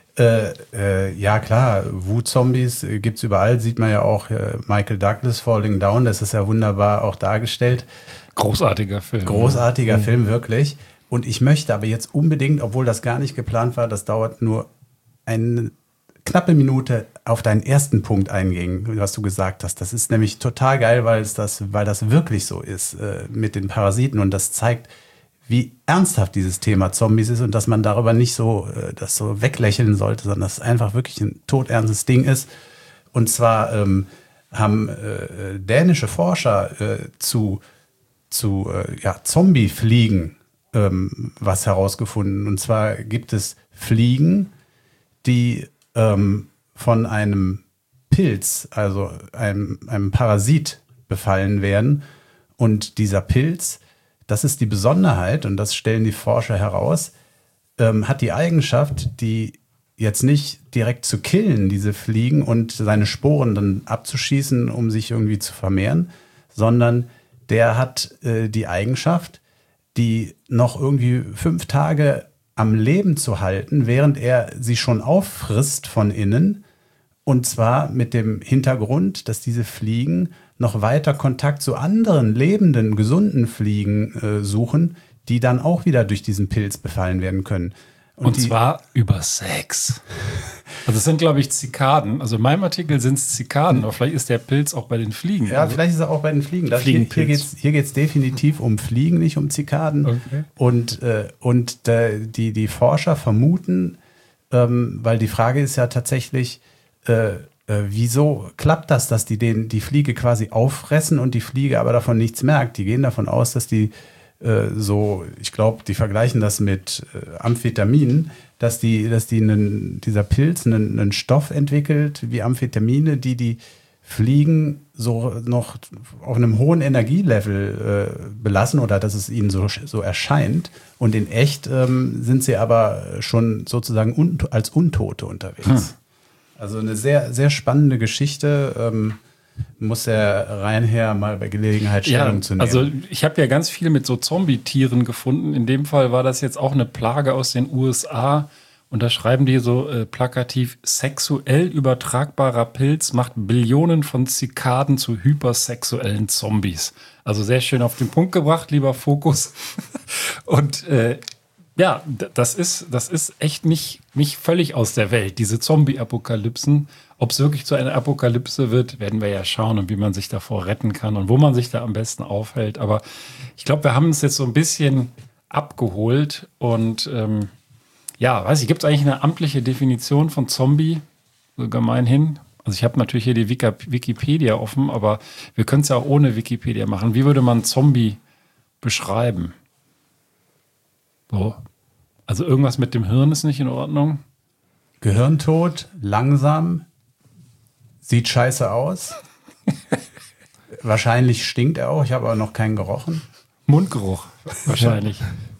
ja klar, Wutzombies gibt es überall. Sieht man ja auch Michael Douglas, Falling Down. Das ist ja wunderbar auch dargestellt. Großartiger Film. Großartiger Film, wirklich. Und ich möchte aber jetzt unbedingt, obwohl das gar nicht geplant war, das dauert nur eine knappe Minute, auf deinen ersten Punkt eingehen, was du gesagt hast. Das ist nämlich total geil, weil das wirklich so ist mit den Parasiten. Und das zeigt, wie ernsthaft dieses Thema Zombies ist und dass man darüber nicht so das so weglächeln sollte, sondern dass es einfach wirklich ein todernstes Ding ist. Und zwar haben dänische Forscher zu Zombie-Fliegen was herausgefunden. Und zwar gibt es Fliegen, die von einem Pilz, also einem Parasit befallen werden. Und dieser Pilz, das ist die Besonderheit, und das stellen die Forscher heraus, hat die Eigenschaft, die jetzt nicht direkt zu killen, diese Fliegen, und seine Sporen dann abzuschießen, um sich irgendwie zu vermehren, sondern der hat die Eigenschaft, die noch irgendwie 5 Tage am Leben zu halten, während er sie schon auffrisst von innen. Und zwar mit dem Hintergrund, dass diese Fliegen noch weiter Kontakt zu anderen lebenden, gesunden Fliegen suchen, die dann auch wieder durch diesen Pilz befallen werden können. Und zwar über Sex. Also es sind, glaube ich, Zikaden. Also in meinem Artikel sind es Zikaden, aber vielleicht ist der Pilz auch bei den Fliegen. Ja, vielleicht ist er auch bei den Fliegen. Hier geht's definitiv um Fliegen, nicht um Zikaden. Okay. Und die Forscher vermuten, weil die Frage ist ja tatsächlich, wieso klappt das, dass die Fliege quasi auffressen und die Fliege aber davon nichts merkt? Die gehen davon aus, dass die ich glaube, die vergleichen das mit Amphetaminen, dass dieser Pilz einen Stoff entwickelt wie Amphetamine, die Fliegen so noch auf einem hohen Energielevel belassen oder dass es ihnen so erscheint. Und in echt sind sie aber schon sozusagen als Untote unterwegs. Also eine sehr, sehr spannende Geschichte. Muss der Reinherr mal bei Gelegenheit Stellung zu nehmen. Also ich habe ja ganz viel mit so Zombie-Tieren gefunden. In dem Fall war das jetzt auch eine Plage aus den USA. Und da schreiben die so plakativ, sexuell übertragbarer Pilz macht Billionen von Zikaden zu hypersexuellen Zombies. Also sehr schön auf den Punkt gebracht, lieber Fokus. Und das ist echt nicht völlig aus der Welt, diese Zombie-Apokalypsen. Ob es wirklich zu einer Apokalypse wird, werden wir ja schauen und wie man sich davor retten kann und wo man sich da am besten aufhält. Aber ich glaube, wir haben uns jetzt so ein bisschen abgeholt und gibt es eigentlich eine amtliche Definition von Zombie, so gemeinhin? Also ich habe natürlich hier die Wikipedia offen, aber wir können es ja auch ohne Wikipedia machen. Wie würde man Zombie beschreiben? So. Also irgendwas mit dem Hirn ist nicht in Ordnung. Gehirntod, langsam, sieht scheiße aus. Wahrscheinlich stinkt er auch. Ich habe aber noch keinen gerochen. Mundgeruch wahrscheinlich.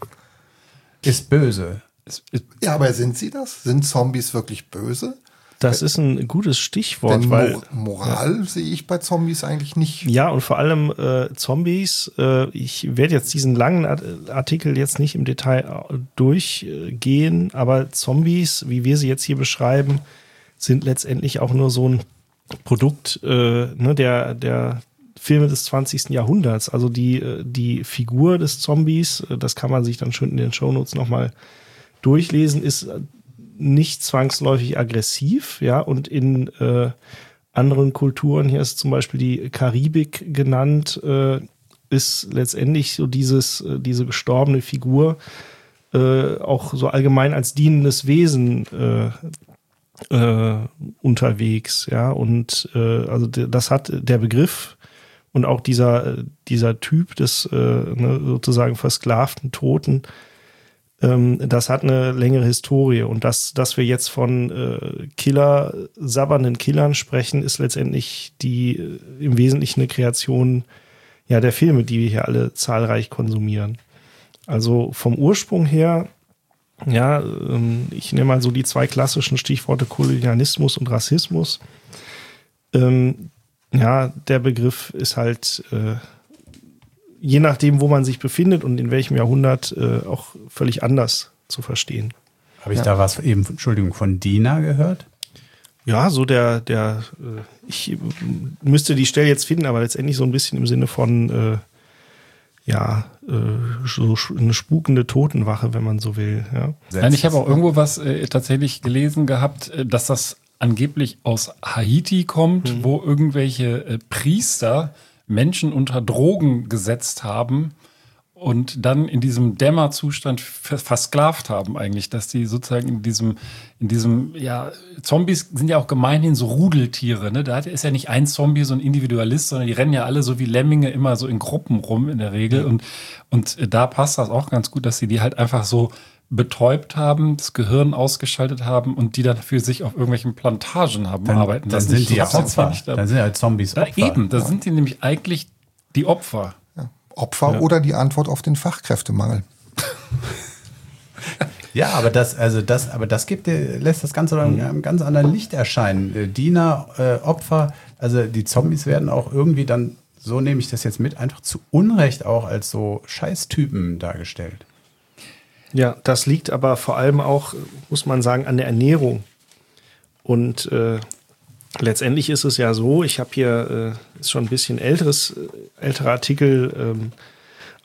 Ist böse. Ja, aber sind sie das? Sind Zombies wirklich böse? Das ist ein gutes Stichwort. Denn weil Moral sehe ich bei Zombies eigentlich nicht. Ja, und vor allem Zombies. Ich werde jetzt diesen langen Artikel jetzt nicht im Detail durchgehen, aber Zombies, wie wir sie jetzt hier beschreiben, sind letztendlich auch nur so ein Produkt der Filme des 20. Jahrhunderts. Also die Figur des Zombies, das kann man sich dann schön in den Shownotes nochmal durchlesen, ist nicht zwangsläufig aggressiv, ja, und in anderen Kulturen, hier ist zum Beispiel die Karibik genannt, ist letztendlich so diese gestorbene Figur auch so allgemein als dienendes Wesen unterwegs, ja, und also das hat der Begriff und auch dieser Typ des sozusagen versklavten Toten, das hat eine längere Historie. Und dass wir jetzt von sabbernden Killern sprechen, ist letztendlich im Wesentlichen eine Kreation der Filme, die wir hier alle zahlreich konsumieren. Also vom Ursprung her, ich nehme mal so die zwei klassischen Stichworte Kolonialismus und Rassismus. Der Begriff ist halt je nachdem, wo man sich befindet und in welchem Jahrhundert auch völlig anders zu verstehen. Habe ich da was eben, Entschuldigung, von Dina gehört? Ja, so ich müsste die Stelle jetzt finden, aber letztendlich so ein bisschen im Sinne von so eine spukende Totenwache, wenn man so will. Ja. Nein, ich habe auch irgendwo was tatsächlich gelesen gehabt, dass das angeblich aus Haiti kommt, wo irgendwelche Priester Menschen unter Drogen gesetzt haben und dann in diesem Dämmerzustand versklavt haben eigentlich, dass die sozusagen in diesem Zombies sind ja auch gemeinhin so Rudeltiere, ne? Da ist ja nicht ein Zombie so ein Individualist, sondern die rennen ja alle so wie Lemminge immer so in Gruppen rum in der Regel und da passt das auch ganz gut, dass sie die halt einfach so betäubt haben, das Gehirn ausgeschaltet haben und die dann für sich auf irgendwelchen Plantagen haben arbeiten. Dann sind die ja Opfer. Dann sind ja Zombies Opfer. Eben, da sind die nämlich eigentlich die Opfer. Ja. Opfer oder die Antwort auf den Fachkräftemangel. Ja, aber das lässt das Ganze in einem ganz anderen Licht erscheinen. Diener, Opfer, also die Zombies werden auch irgendwie dann, so nehme ich das jetzt mit, einfach zu Unrecht auch als so Scheißtypen dargestellt. Ja, das liegt aber vor allem auch, muss man sagen, an der Ernährung. Und letztendlich ist es ja so, ich habe hier ist schon ein bisschen älterer Artikel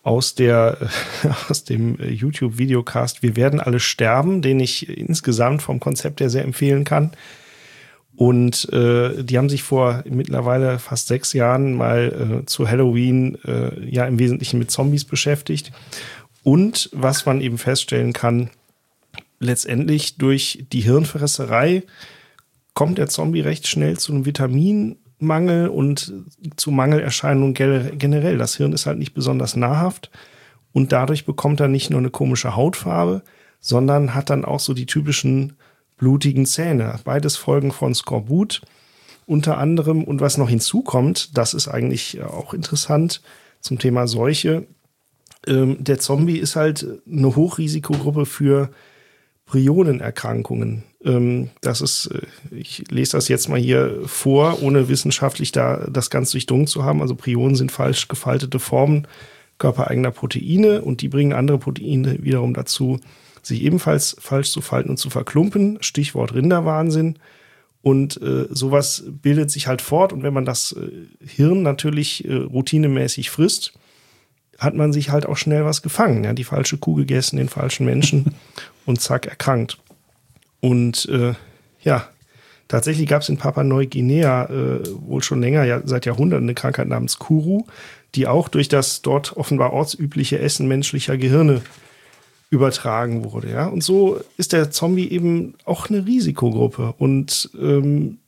aus dem YouTube-Videocast Wir werden alle sterben, den ich insgesamt vom Konzept her sehr empfehlen kann. Und die haben sich vor mittlerweile fast 6 Jahren mal zu Halloween im Wesentlichen mit Zombies beschäftigt. Und was man eben feststellen kann, letztendlich durch die Hirnfresserei kommt der Zombie recht schnell zu einem Vitaminmangel und zu Mangelerscheinungen generell. Das Hirn ist halt nicht besonders nahrhaft und dadurch bekommt er nicht nur eine komische Hautfarbe, sondern hat dann auch so die typischen blutigen Zähne. Beides Folgen von Skorbut unter anderem. Und was noch hinzukommt, das ist eigentlich auch interessant zum Thema Seuche. Der Zombie ist halt eine Hochrisikogruppe für Prionenerkrankungen. Das ist, ich lese das jetzt mal hier vor, ohne wissenschaftlich da das ganz durchdrungen zu haben. Also Prionen sind falsch gefaltete Formen körpereigener Proteine und die bringen andere Proteine wiederum dazu, sich ebenfalls falsch zu falten und zu verklumpen. Stichwort Rinderwahnsinn. Und sowas bildet sich halt fort. Und wenn man das Hirn natürlich routinemäßig frisst, hat man sich halt auch schnell was gefangen. Ja, die falsche Kuh gegessen, den falschen Menschen und zack, erkrankt. Und tatsächlich gab es in Papua-Neuguinea wohl schon länger, ja seit Jahrhunderten, eine Krankheit namens Kuru, die auch durch das dort offenbar ortsübliche Essen menschlicher Gehirne übertragen wurde. Ja? Und so ist der Zombie eben auch eine Risikogruppe. Und wenn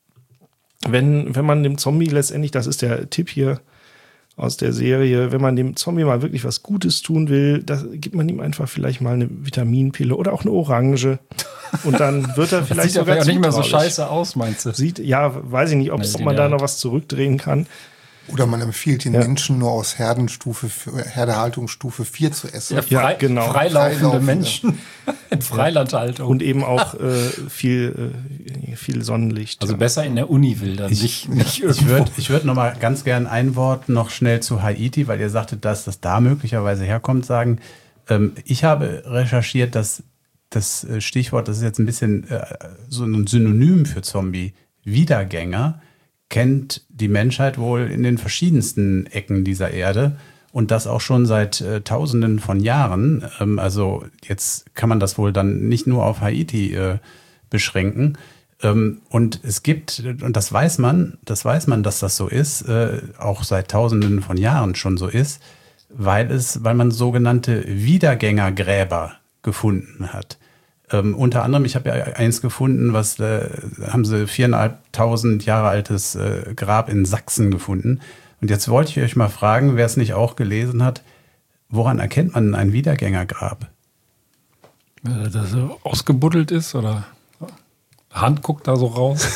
man dem Zombie letztendlich, das ist der Tipp hier aus der Serie, wenn man dem Zombie mal wirklich was Gutes tun will, da gibt man ihm einfach vielleicht mal eine Vitaminpille oder auch eine Orange. Und dann wird er vielleicht sogar sogar nicht mehr so scheiße aus, meinst du? Weiß ich nicht, ob man da noch was zurückdrehen kann. Oder man empfiehlt den Menschen nur aus Herdehaltungsstufe 4 zu essen. Ja, genau. Freilaufende Menschen in Freilandhaltung. Und eben auch viel Sonnenlicht. Also besser in der Uni-Wildern, nicht irgendwo. Ich würde noch mal ganz gern ein Wort noch schnell zu Haiti, weil ihr sagtet, dass das da möglicherweise herkommt, sagen. Ich habe recherchiert, dass das Stichwort, das ist jetzt ein bisschen so ein Synonym für Zombie, Wiedergänger, kennt die Menschheit wohl in den verschiedensten Ecken dieser Erde und das auch schon seit Tausenden von Jahren. Also jetzt kann man das wohl dann nicht nur auf Haiti beschränken. Und es gibt, und das weiß man, dass das so ist, auch seit Tausenden von Jahren schon so ist, weil man sogenannte Wiedergängergräber gefunden hat. Unter anderem, ich habe ja eins gefunden, haben sie 4.500 Jahre altes Grab in Sachsen gefunden. Und jetzt wollte ich euch mal fragen, wer es nicht auch gelesen hat, woran erkennt man ein Wiedergängergrab? Dass er ausgebuddelt ist oder Hand guckt da so raus?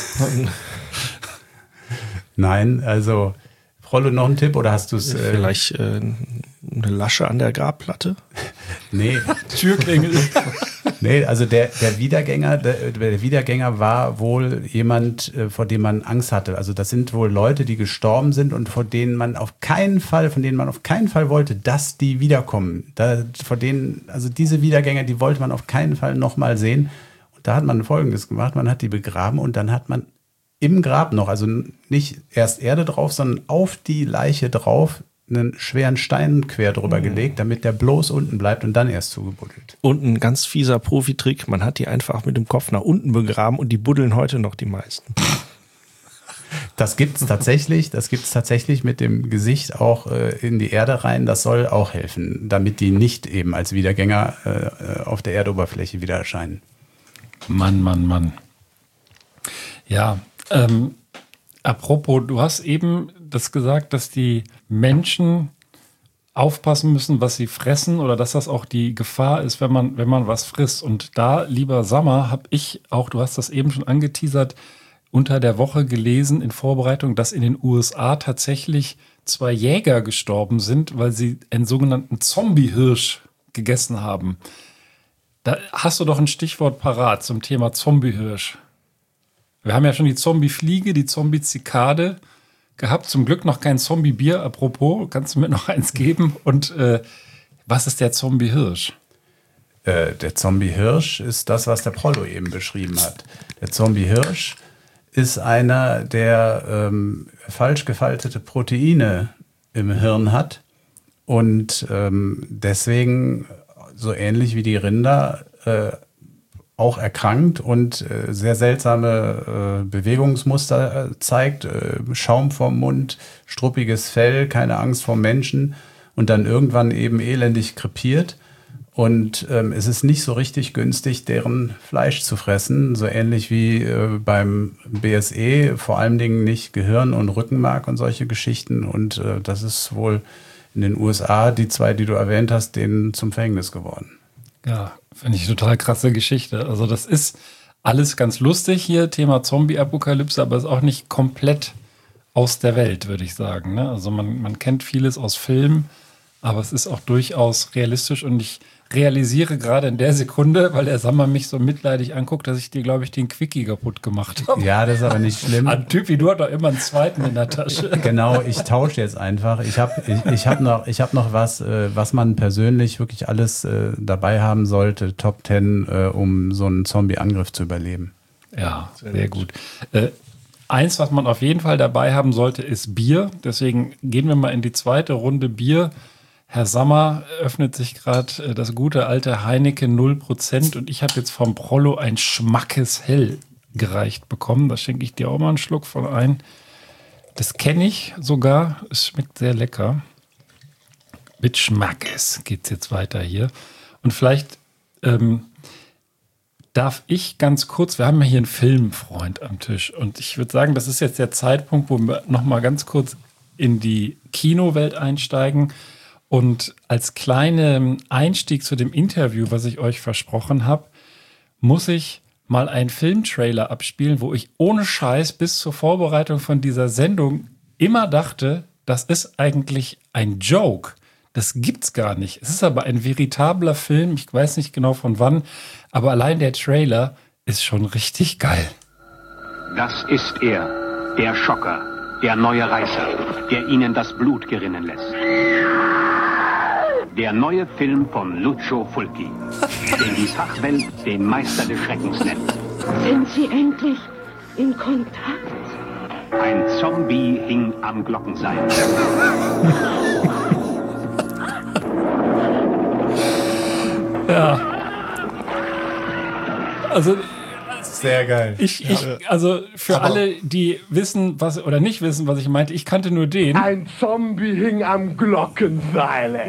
Nein, also Rollo, noch ein Tipp oder hast du es? Vielleicht eine Lasche an der Grabplatte? Nee. Türklingel. Nee, also der Wiedergänger war wohl jemand, vor dem man Angst hatte. Also das sind wohl Leute, die gestorben sind und von denen man auf keinen Fall wollte, dass die wiederkommen. Also diese Wiedergänger, die wollte man auf keinen Fall nochmal sehen. Und da hat man Folgendes gemacht, man hat die begraben und dann hat man im Grab noch, also nicht erst Erde drauf, sondern auf die Leiche drauf, einen schweren Stein quer drüber gelegt, damit der bloß unten bleibt und dann erst zugebuddelt. Und ein ganz fieser Profitrick, man hat die einfach mit dem Kopf nach unten begraben und die buddeln heute noch die meisten. Das gibt's tatsächlich mit dem Gesicht auch in die Erde rein. Das soll auch helfen, damit die nicht eben als Wiedergänger auf der Erdoberfläche wieder erscheinen. Mann. Ja, apropos, du hast eben das gesagt, dass die Menschen aufpassen müssen, was sie fressen oder dass das auch die Gefahr ist, wenn man was frisst. Und da, lieber Sammer, habe ich auch, du hast das eben schon angeteasert, unter der Woche gelesen in Vorbereitung, dass in den USA tatsächlich 2 Jäger gestorben sind, weil sie einen sogenannten Zombie-Hirsch gegessen haben. Da hast du doch ein Stichwort parat zum Thema Zombie-Hirsch. Wir haben ja schon die Zombie-Fliege, die Zombie-Zikade gehabt. Zum Glück noch kein Zombie-Bier. Apropos, kannst du mir noch eins geben? Und was ist der Zombie-Hirsch? Der Zombie-Hirsch ist das, was der Prollo eben beschrieben hat. Der Zombie-Hirsch ist einer, der falsch gefaltete Proteine im Hirn hat und deswegen so ähnlich wie die Rinder auch erkrankt und sehr seltsame Bewegungsmuster zeigt, Schaum vorm Mund, struppiges Fell, keine Angst vor Menschen und dann irgendwann eben elendig krepiert. Und es ist nicht so richtig günstig, deren Fleisch zu fressen, so ähnlich wie beim BSE, vor allen Dingen nicht Gehirn und Rückenmark und solche Geschichten. Und das ist wohl in den USA, die zwei, die du erwähnt hast, denen zum Verhängnis geworden. Ja, finde ich eine total krasse Geschichte. Also das ist alles ganz lustig hier, Thema Zombie-Apokalypse, aber ist auch nicht komplett aus der Welt, würde ich sagen. Ne? Also man kennt vieles aus Filmen, aber es ist auch durchaus realistisch und ich realisiere gerade in der Sekunde, weil der Sammer mich so mitleidig anguckt, dass ich dir, glaube ich, den Quickie kaputt gemacht habe. Ja, das ist aber nicht schlimm. Ein Typi, du hast doch immer einen zweiten in der Tasche. Genau, ich tausche jetzt einfach. Ich hab noch was man persönlich wirklich alles dabei haben sollte, Top 10, um so einen Zombie-Angriff zu überleben. Ja, sehr gut. Eins, was man auf jeden Fall dabei haben sollte, ist Bier. Deswegen gehen wir mal in die zweite Runde Bier. Herr Sammer, öffnet sich gerade das gute alte Heineken 0% und ich habe jetzt vom Prollo ein Schmackes Hell gereicht bekommen. Da schenke ich dir auch mal einen Schluck von ein. Das kenne ich sogar. Es schmeckt sehr lecker. Mit Schmackes geht es jetzt weiter hier. Und vielleicht darf ich ganz kurz, wir haben ja hier einen Filmfreund am Tisch und ich würde sagen, das ist jetzt der Zeitpunkt, wo wir noch mal ganz kurz in die Kinowelt einsteigen. Und als kleinen Einstieg zu dem Interview, was ich euch versprochen habe, muss ich mal einen Filmtrailer abspielen, wo ich ohne Scheiß bis zur Vorbereitung von dieser Sendung immer dachte, das ist eigentlich ein Joke. Das gibt's gar nicht. Es ist aber ein veritabler Film. Ich weiß nicht genau von wann, aber allein der Trailer ist schon richtig geil. Das ist er, der Schocker, der neue Reißer, der ihnen das Blut gerinnen lässt. Der neue Film von Lucio Fulci, den die Fachwelt den Meister des Schreckens nennt. Sind Sie endlich in Kontakt? Ein Zombie hing am Glockenseil. Ja. Also sehr geil. Also für alle, die wissen, was oder nicht wissen, was ich meinte, ich kannte nur den. Ein Zombie hing am Glockenseile.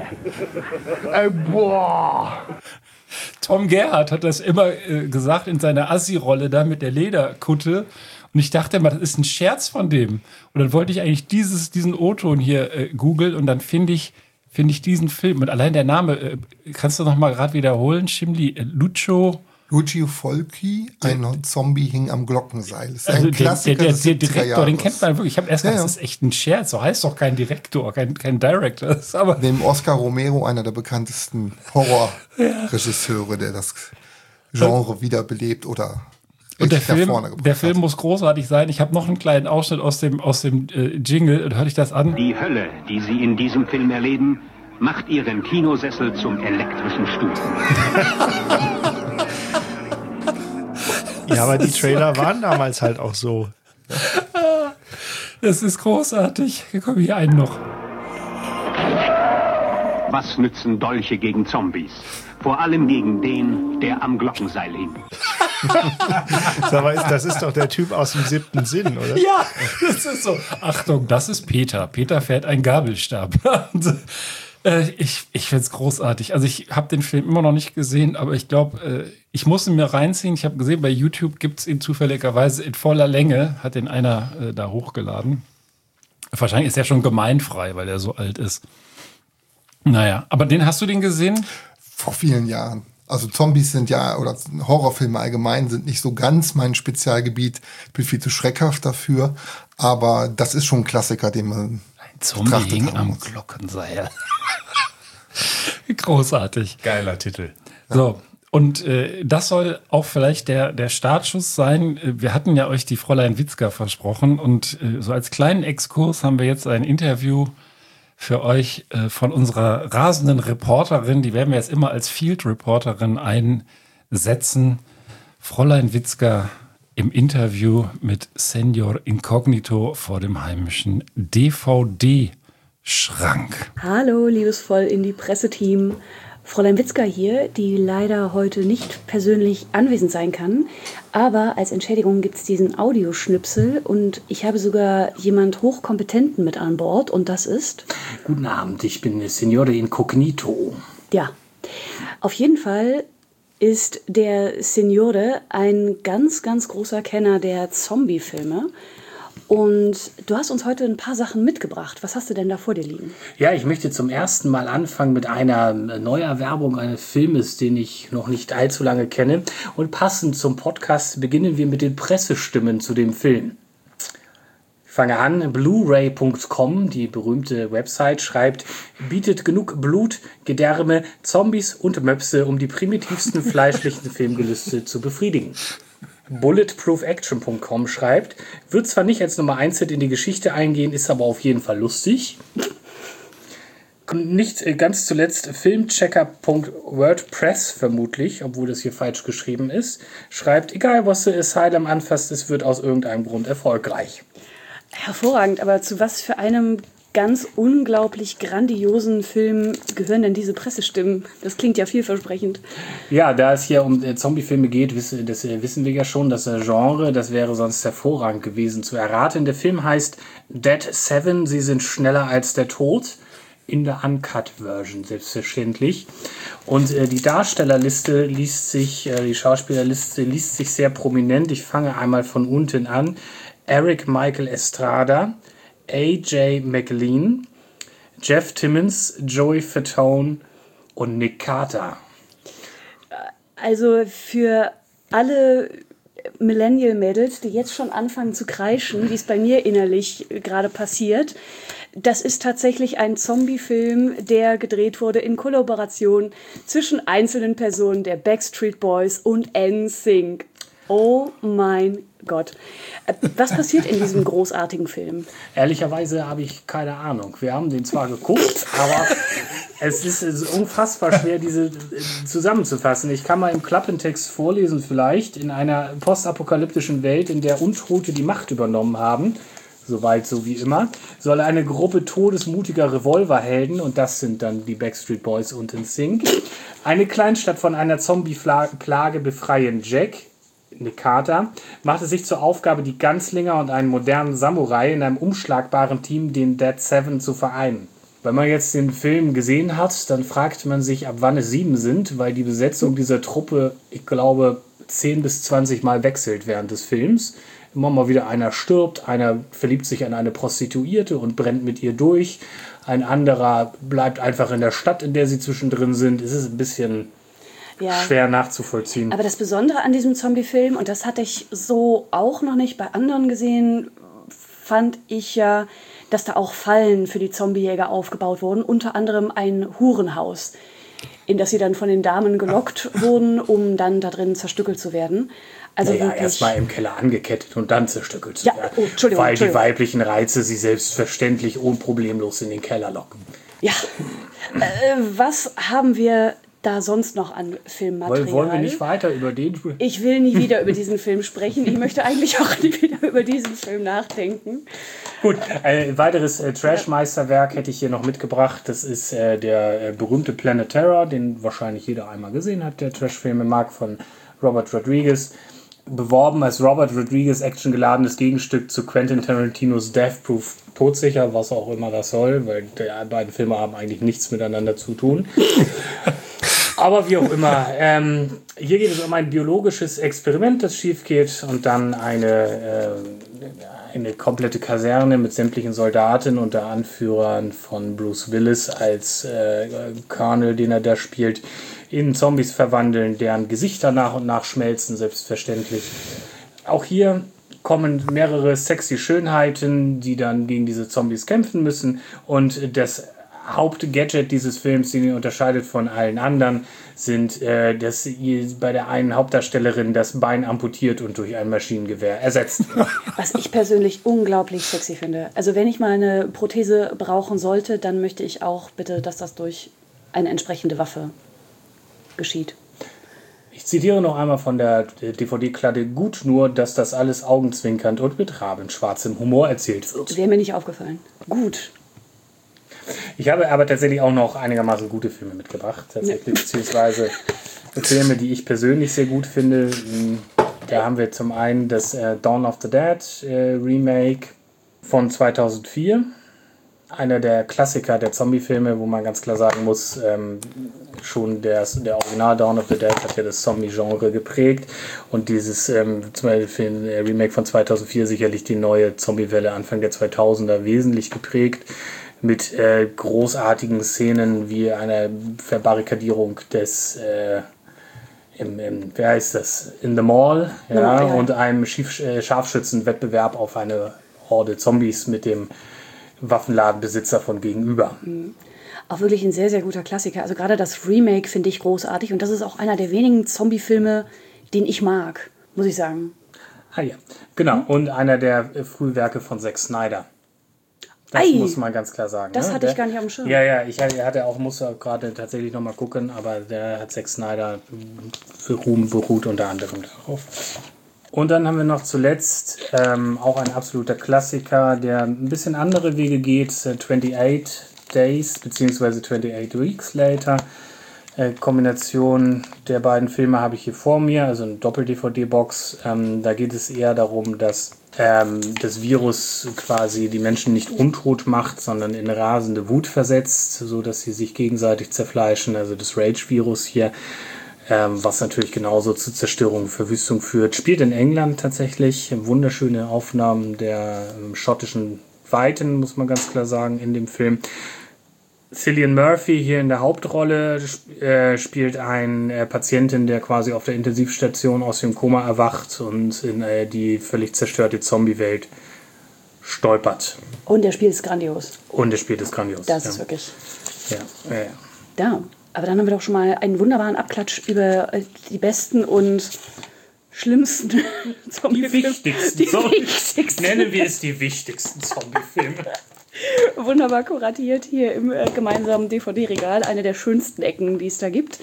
Boah. Tom Gerhardt hat das immer gesagt in seiner Assi-Rolle da mit der Lederkutte. Und ich dachte immer, das ist ein Scherz von dem. Und dann wollte ich eigentlich diesen O-Ton hier googeln und dann finde ich diesen Film. Und allein der Name, kannst du noch mal gerade wiederholen, Schimli? Lucio Fulci, ein Zombie hing am Glockenseil. Das ist also ein Klassiker des 70er Direktor, Jahres. den kennt man wirklich. Ich habe erst gedacht, das ist echt ein Scherz. So heißt doch kein Direktor, kein Director. Das ist aber neben Oscar Romero, einer der bekanntesten Horrorregisseure, der das Genre wiederbelebt oder und der Film muss großartig sein. Ich habe noch einen kleinen Ausschnitt aus dem Jingle. Und hörte ich das an? Die Hölle, die Sie in diesem Film erleben, macht Ihren Kinosessel zum elektrischen Stuhl. Ja, aber die Trailer waren damals halt auch so. Das ist großartig. Hier kommt hier einen noch. Was nützen Dolche gegen Zombies? Vor allem gegen den, der am Glockenseil hing. Das ist doch der Typ aus dem 7. Sinn, oder? Ja, das ist so. Achtung, das ist Peter. Peter fährt einen Gabelstab. Ich finde es großartig. Also ich habe den Film immer noch nicht gesehen, aber ich glaube, ich muss ihn mir reinziehen. Ich habe gesehen, bei YouTube gibt es ihn zufälligerweise in voller Länge. Hat den einer da hochgeladen. Wahrscheinlich ist er schon gemeinfrei, weil er so alt ist. Naja, aber hast du den gesehen? Vor vielen Jahren. Also Zombies sind ja, oder Horrorfilme allgemein sind nicht so ganz mein Spezialgebiet. Ich bin viel zu schreckhaft dafür. Aber das ist schon ein Klassiker, den man ein Zombie hing am Glockenseil. Großartig. Geiler Titel. So, und das soll auch vielleicht der Startschuss sein. Wir hatten ja euch die Fräulein Witzka versprochen und so als kleinen Exkurs haben wir jetzt ein Interview für euch von unserer rasenden Reporterin, die werden wir jetzt immer als Field-Reporterin einsetzen. Fräulein Witzka im Interview mit Senior Incognito vor dem heimischen DVD-Studio. Schrank. Hallo, liebesvoll Indie-Presseteam. Fräulein Witzka hier, die leider heute nicht persönlich anwesend sein kann. Aber als Entschädigung gibt es diesen Audioschnipsel und ich habe sogar jemand Hochkompetenten mit an Bord und das ist... Guten Abend, ich bin Signore Incognito. Ja, auf jeden Fall ist der Signore ein ganz, ganz großer Kenner der Zombie-Filme. Und du hast uns heute ein paar Sachen mitgebracht. Was hast du denn da vor dir liegen? Ja, ich möchte zum ersten Mal anfangen mit einer Neuerwerbung eines Filmes, den ich noch nicht allzu lange kenne. Und passend zum Podcast beginnen wir mit den Pressestimmen zu dem Film. Ich fange an. Blu-ray.com, die berühmte Website, schreibt, bietet genug Blut, Gedärme, Zombies und Möpse, um die primitivsten fleischlichen Filmgelüste zu befriedigen. BulletProofAction.com schreibt, wird zwar nicht als Nummer 1 Hit in die Geschichte eingehen, ist aber auf jeden Fall lustig. Nicht ganz zuletzt Filmchecker.wordpress vermutlich, obwohl das hier falsch geschrieben ist, schreibt, egal was The Asylum anfasst, es wird aus irgendeinem Grund erfolgreich. Hervorragend, aber zu was für einem ganz unglaublich grandiosen Film gehören denn diese Pressestimmen? Das klingt ja vielversprechend. Ja, da es hier um Zombie-Filme geht, das wissen wir ja schon, das Genre, das wäre sonst hervorragend gewesen zu erraten. Der Film heißt Dead 7, sie sind schneller als der Tod. In der Uncut-Version, selbstverständlich. Und die Darstellerliste liest sich, die Schauspielerliste liest sich sehr prominent. Ich fange einmal von unten an. Eric Michael Estrada, A.J. McLean, Jeff Timmons, Joey Fatone und Nick Carter. Also für alle Millennial-Mädels, die jetzt schon anfangen zu kreischen, wie es bei mir innerlich gerade passiert, das ist tatsächlich ein Zombie-Film, der gedreht wurde in Kollaboration zwischen einzelnen Personen der Backstreet Boys und NSYNC. Oh mein Gott. Was passiert in diesem großartigen Film? Ehrlicherweise habe ich keine Ahnung. Wir haben den zwar geguckt, aber es ist unfassbar schwer, diese zusammenzufassen. Ich kann mal im Klappentext vorlesen vielleicht. In einer postapokalyptischen Welt, in der Untote die Macht übernommen haben, soweit so wie immer, soll eine Gruppe todesmutiger Revolverhelden, und das sind dann die Backstreet Boys und NSYNC, eine Kleinstadt von einer Zombie-Plage befreien. Jack, Nick Carter, machte sich zur Aufgabe, die Ganzlinger und einen modernen Samurai in einem umschlagbaren Team, den Dead 7, zu vereinen. Wenn man jetzt den Film gesehen hat, dann fragt man sich, ab wann es 7 sind, weil die Besetzung dieser Truppe, ich glaube, 10 bis 20 Mal wechselt während des Films. Immer mal wieder einer stirbt, einer verliebt sich an eine Prostituierte und brennt mit ihr durch. Ein anderer bleibt einfach in der Stadt, in der sie zwischendrin sind. Es ist ein bisschen schwer nachzuvollziehen. Aber das Besondere an diesem Zombie-Film, und das hatte ich so auch noch nicht bei anderen gesehen, fand ich ja, dass da auch Fallen für die Zombiejäger aufgebaut wurden. Unter anderem ein Hurenhaus, in das sie dann von den Damen gelockt wurden, um dann da drin zerstückelt zu werden. Also erstmal im Keller angekettet und dann zerstückelt zu werden. Weil die weiblichen Reize sie selbstverständlich unproblemlos in den Keller locken. Ja, was haben wir da sonst noch an Filmmaterial? Wollen wir nicht weiter über den sprechen? Ich will nie wieder über diesen Film sprechen. Ich möchte eigentlich auch nie wieder über diesen Film nachdenken. Gut, ein weiteres Trash-Meisterwerk hätte ich hier noch mitgebracht. Das ist der berühmte Planet Terror, den wahrscheinlich jeder einmal gesehen hat, der Trash-Filme mag, von Robert Rodriguez. Beworben als Robert Rodriguez actiongeladenes Gegenstück zu Quentin Tarantinos Death Proof todsicher, was auch immer das soll, weil die beiden Filme haben eigentlich nichts miteinander zu tun. Aber wie auch immer, hier geht es um ein biologisches Experiment, das schief geht, und dann eine komplette Kaserne mit sämtlichen Soldaten unter Anführern von Bruce Willis als Colonel, den er da spielt, in Zombies verwandeln, deren Gesichter nach und nach schmelzen, selbstverständlich. Auch hier kommen mehrere sexy Schönheiten, die dann gegen diese Zombies kämpfen müssen, und das Hauptgadget dieses Films, den ihn unterscheidet von allen anderen, sind, dass bei der einen Hauptdarstellerin das Bein amputiert und durch ein Maschinengewehr ersetzt wird. Was ich persönlich unglaublich sexy finde. Also wenn ich mal eine Prothese brauchen sollte, dann möchte ich auch bitte, dass das durch eine entsprechende Waffe geschieht. Ich zitiere noch einmal von der DVD-Kladde: gut nur, dass das alles augenzwinkernd und mit rabenschwarzem Humor erzählt wird. Wäre mir nicht aufgefallen. Gut. Ich habe aber tatsächlich auch noch einigermaßen gute Filme mitgebracht, tatsächlich, beziehungsweise Filme, die ich persönlich sehr gut finde. Da haben wir zum einen das Dawn of the Dead Remake von 2004. Einer der Klassiker der Zombie-Filme, wo man ganz klar sagen muss, schon der Original Dawn of the Dead hat ja das Zombie-Genre geprägt und dieses zum Beispiel Remake von 2004 sicherlich die neue Zombie-Welle Anfang der 2000er wesentlich geprägt mit großartigen Szenen wie einer Verbarrikadierung des wie heißt das? In the Mall, ja, und einem Scharfschützenwettbewerb auf eine Horde Zombies mit dem Waffenladenbesitzer von gegenüber. Auch wirklich ein sehr, sehr guter Klassiker. Also gerade das Remake finde ich großartig und das ist auch einer der wenigen Zombie-Filme, den ich mag, muss ich sagen. Ah ja, genau. Und einer der Frühwerke von Zack Snyder. Das muss man ganz klar sagen. Das hatte ich gar nicht auf dem Schirm. Ja, musste gerade tatsächlich nochmal gucken, aber der hat Zack Snyder für Ruhm beruht unter anderem darauf. Und dann haben wir noch zuletzt auch ein absoluter Klassiker, der ein bisschen andere Wege geht, 28 Days bzw. 28 Weeks Later. Kombination der beiden Filme habe ich hier vor mir, also eine Doppel-DVD-Box. Da geht es eher darum, dass das Virus quasi die Menschen nicht untot macht, sondern in rasende Wut versetzt, sodass sie sich gegenseitig zerfleischen. Also das Rage-Virus hier, was natürlich genauso zu Zerstörung und Verwüstung führt. Spielt in England tatsächlich. Wunderschöne Aufnahmen der schottischen Weiten, muss man ganz klar sagen, in dem Film. Cillian Murphy hier in der Hauptrolle spielt eine Patientin, der quasi auf der Intensivstation aus dem Koma erwacht und in die völlig zerstörte Zombie-Welt stolpert. Und der Spiel ist grandios. Das ist wirklich... Ja. Aber dann haben wir doch schon mal einen wunderbaren Abklatsch über die besten und schlimmsten Zombie-Filme. Die wichtigsten. Nennen wir es die wichtigsten Zombie-Filme. Wunderbar kuratiert hier im gemeinsamen DVD-Regal. Eine der schönsten Ecken, die es da gibt.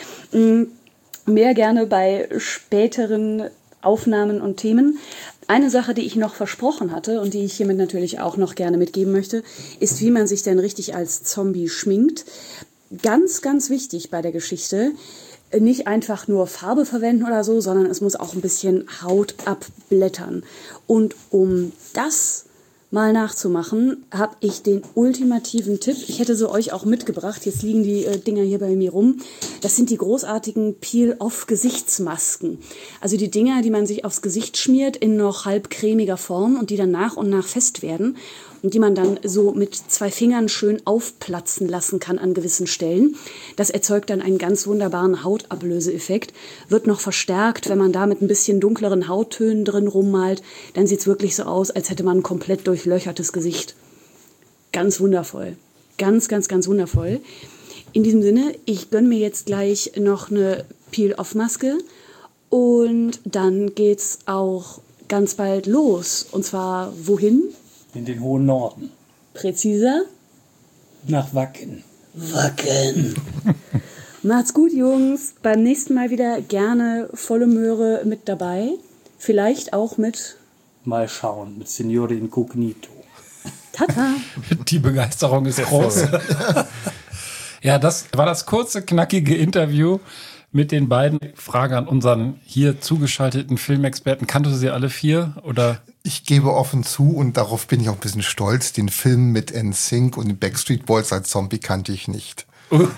Mehr gerne bei späteren Aufnahmen und Themen. Eine Sache, die ich noch versprochen hatte und die ich hiermit natürlich auch noch gerne mitgeben möchte, ist, wie man sich denn richtig als Zombie schminkt. Ganz, ganz wichtig bei der Geschichte, nicht einfach nur Farbe verwenden oder so, sondern es muss auch ein bisschen Haut abblättern. Und um das mal nachzumachen, habe ich den ultimativen Tipp. Ich hätte sie euch auch mitgebracht. Jetzt liegen die Dinger hier bei mir rum. Das sind die großartigen Peel-Off-Gesichtsmasken. Also die Dinger, die man sich aufs Gesicht schmiert in noch halb cremiger Form und die dann nach und nach fest werden und die man dann so mit 2 Fingern schön aufplatzen lassen kann an gewissen Stellen. Das erzeugt dann einen ganz wunderbaren Hautablöseeffekt. Wird noch verstärkt, wenn man da mit ein bisschen dunkleren Hauttönen drin rummalt. Dann sieht es wirklich so aus, als hätte man ein komplett durchlöchertes Gesicht. Ganz wundervoll. Ganz, ganz, ganz wundervoll. In diesem Sinne, ich gönne mir jetzt gleich noch eine Peel-Off-Maske und dann geht's auch ganz bald los. Und zwar wohin? In den hohen Norden. Präziser? Nach Wacken. Macht's gut, Jungs. Beim nächsten Mal wieder gerne volle Möhre mit dabei. Vielleicht auch mit... Mal schauen, mit Signore Incognito. Tata. Die Begeisterung ist groß. Ja, das war das kurze, knackige Interview mit den beiden. Frage an unseren hier zugeschalteten Filmexperten. Kanntest du sie alle 4 oder... Ich gebe offen zu, und darauf bin ich auch ein bisschen stolz, den Film mit NSYNC und den Backstreet Boys als Zombie kannte ich nicht.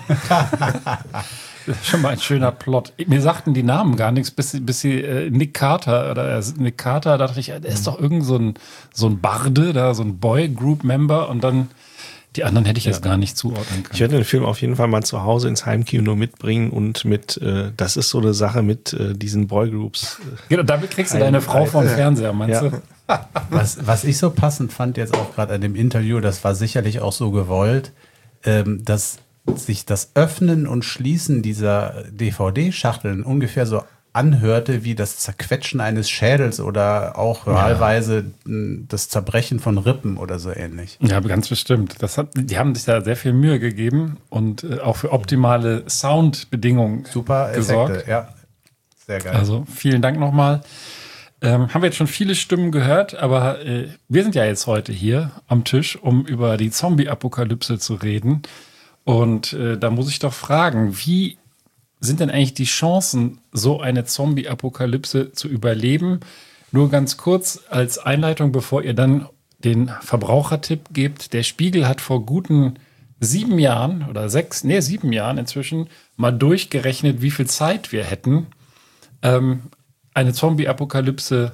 Das ist schon mal ein schöner Plot. Mir sagten die Namen gar nichts, bis sie Nick Carter, da dachte ich, der ist doch irgend so ein Barde, da so ein Boy-Group-Member und dann die anderen hätte ich jetzt gar nicht zuordnen können. Ich werde den Film auf jeden Fall mal zu Hause ins Heimkino mitbringen und das ist so eine Sache mit diesen Boygroups. Genau, damit kriegst du deine Frau vom Fernseher, meinst du? Was ich so passend fand jetzt auch gerade an dem Interview, das war sicherlich auch so gewollt, dass sich das Öffnen und Schließen dieser DVD-Schachteln ungefähr so anhörte wie das Zerquetschen eines Schädels oder auch wahlweise das Zerbrechen von Rippen oder so ähnlich. Ja, ganz bestimmt. Die haben sich da sehr viel Mühe gegeben und auch für optimale Soundbedingungen super gesorgt. Effekte, ja. Sehr geil. Also vielen Dank nochmal. Haben wir jetzt schon viele Stimmen gehört, aber wir sind ja jetzt heute hier am Tisch, um über die Zombie-Apokalypse zu reden. Und da muss ich doch fragen, wie sind denn eigentlich die Chancen, so eine Zombie-Apokalypse zu überleben? Nur ganz kurz als Einleitung, bevor ihr dann den Verbrauchertipp gebt. Der Spiegel hat vor guten 7 Jahren oder 7 Jahren inzwischen mal durchgerechnet, wie viel Zeit wir hätten, eine Zombie-Apokalypse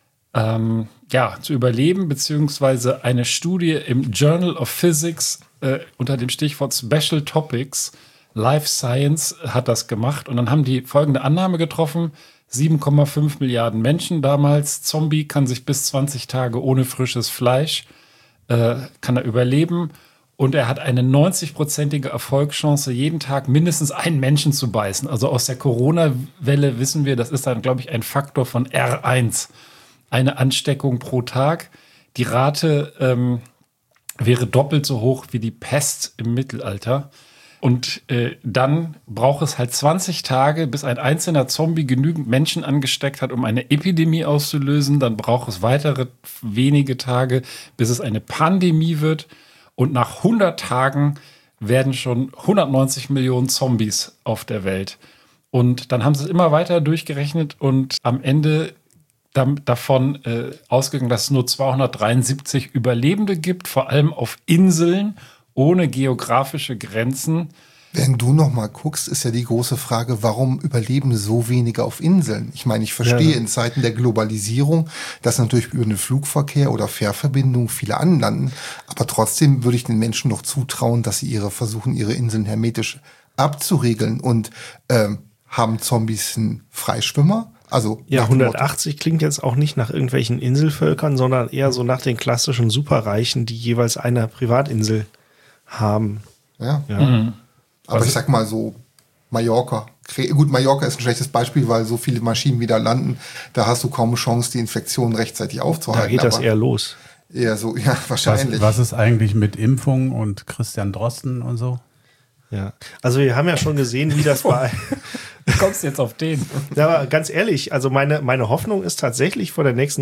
zu überleben, beziehungsweise eine Studie im Journal of Physics unter dem Stichwort Special Topics Life Science hat das gemacht. Und dann haben die folgende Annahme getroffen: 7,5 Milliarden Menschen damals. Zombie kann sich bis 20 Tage ohne frisches Fleisch, kann er überleben. Und er hat eine 90-prozentige Erfolgschance, jeden Tag mindestens einen Menschen zu beißen. Also aus der Corona-Welle wissen wir, das ist dann, glaube ich, ein Faktor von R1. Eine Ansteckung pro Tag. Die Rate wäre doppelt so hoch wie die Pest im Mittelalter. Und dann braucht es halt 20 Tage, bis ein einzelner Zombie genügend Menschen angesteckt hat, um eine Epidemie auszulösen. Dann braucht es weitere wenige Tage, bis es eine Pandemie wird. Und nach 100 Tagen werden schon 190 Millionen Zombies auf der Welt. Und dann haben sie es immer weiter durchgerechnet und am Ende davon ausgegangen, dass es nur 273 Überlebende gibt, vor allem auf Inseln ohne geografische Grenzen. Wenn du noch mal guckst, ist ja die große Frage, warum überleben so wenige auf Inseln? Ich meine, ich verstehe in Zeiten der Globalisierung, dass natürlich über den Flugverkehr oder Fährverbindungen viele anlanden, aber trotzdem würde ich den Menschen noch zutrauen, dass sie versuchen, ihre Inseln hermetisch abzuregeln. Und haben Zombies einen Freischwimmer? Also ja, 180 klingt jetzt auch nicht nach irgendwelchen Inselvölkern, sondern eher so nach den klassischen Superreichen, die jeweils eine Privatinsel haben. Ja. Aber ich sag mal so, Mallorca. Gut, Mallorca ist ein schlechtes Beispiel, weil so viele Maschinen wieder landen. Da hast du kaum eine Chance, die Infektion rechtzeitig aufzuhalten. Da geht das eher los. Eher so, ja, wahrscheinlich. Was ist eigentlich mit Impfung und Christian Drosten und so? Ja, also wir haben ja schon gesehen, wie das war. Du kommst jetzt auf den. Ja, aber ganz ehrlich, also meine Hoffnung ist tatsächlich vor der nächsten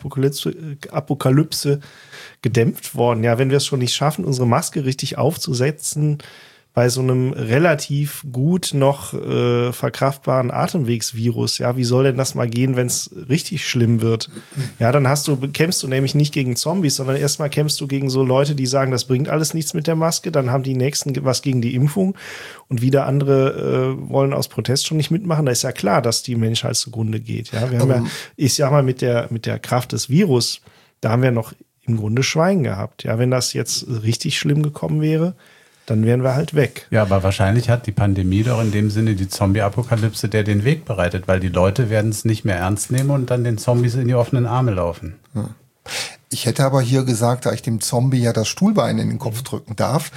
Zombie-Apokalypse gedämpft worden. Ja, wenn wir es schon nicht schaffen, unsere Maske richtig aufzusetzen bei so einem relativ gut noch verkraftbaren Atemwegsvirus, ja, wie soll denn das mal gehen, wenn es richtig schlimm wird? Ja, dann kämpfst du nämlich nicht gegen Zombies, sondern erstmal kämpfst du gegen so Leute, die sagen, das bringt alles nichts mit der Maske, dann haben die Nächsten was gegen die Impfung und wieder andere wollen aus Protest schon nicht mitmachen. Da ist ja klar, dass die Menschheit zugrunde geht. Ja, wir haben ja, ich sag mal, mit der Kraft des Virus, da haben wir noch im Grunde Schweigen gehabt. Ja, wenn das jetzt richtig schlimm gekommen wäre, dann wären wir halt weg. Ja, aber wahrscheinlich hat die Pandemie doch in dem Sinne die Zombie-Apokalypse, der den Weg bereitet, weil die Leute werden es nicht mehr ernst nehmen und dann den Zombies in die offenen Arme laufen. Ja. Ich hätte aber hier gesagt, da ich dem Zombie ja das Stuhlbein in den Kopf drücken darf,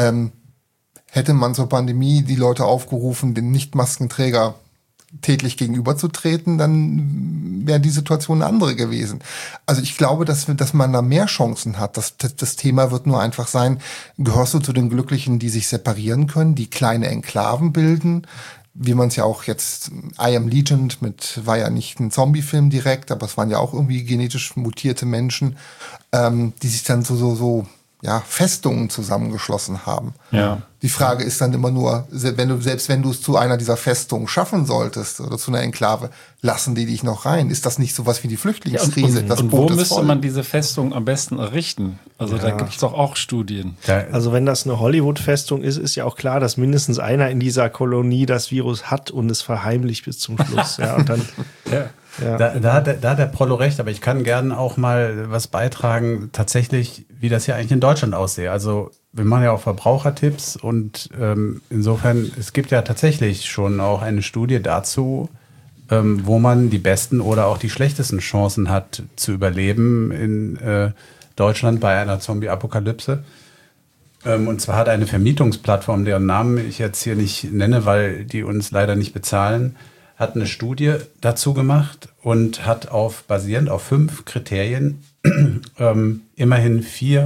hätte man zur Pandemie die Leute aufgerufen, den Nicht-Maskenträger tätlich gegenüberzutreten, dann wäre die Situation eine andere gewesen. Also ich glaube, dass man da mehr Chancen hat. Das Thema wird nur einfach sein, gehörst du zu den Glücklichen, die sich separieren können, die kleine Enklaven bilden, wie man es ja auch jetzt, I Am Legend war ja nicht ein Zombie-Film direkt, aber es waren ja auch irgendwie genetisch mutierte Menschen, die sich dann so Festungen zusammengeschlossen haben. Ja. Die Frage ist dann immer nur, selbst wenn du es zu einer dieser Festungen schaffen solltest oder zu einer Enklave, lassen die dich noch rein? Ist das nicht sowas wie die Flüchtlingskrise? Ja, und wo müsste man diese Festung am besten errichten? Also da gibt es doch auch Studien. Also wenn das eine Hollywood-Festung ist ja auch klar, dass mindestens einer in dieser Kolonie das Virus hat und es verheimlicht bis zum Schluss. Ja, und dann... Ja. Da hat der Prollo recht, aber ich kann gerne auch mal was beitragen, tatsächlich, wie das hier eigentlich in Deutschland aussehe. Also wir machen ja auch Verbrauchertipps und insofern, es gibt ja tatsächlich schon auch eine Studie dazu, wo man die besten oder auch die schlechtesten Chancen hat zu überleben in Deutschland bei einer Zombie-Apokalypse. Und zwar hat eine Vermietungsplattform, deren Namen ich jetzt hier nicht nenne, weil die uns leider nicht bezahlen, hat eine Studie dazu gemacht und hat basierend auf 5 Kriterien immerhin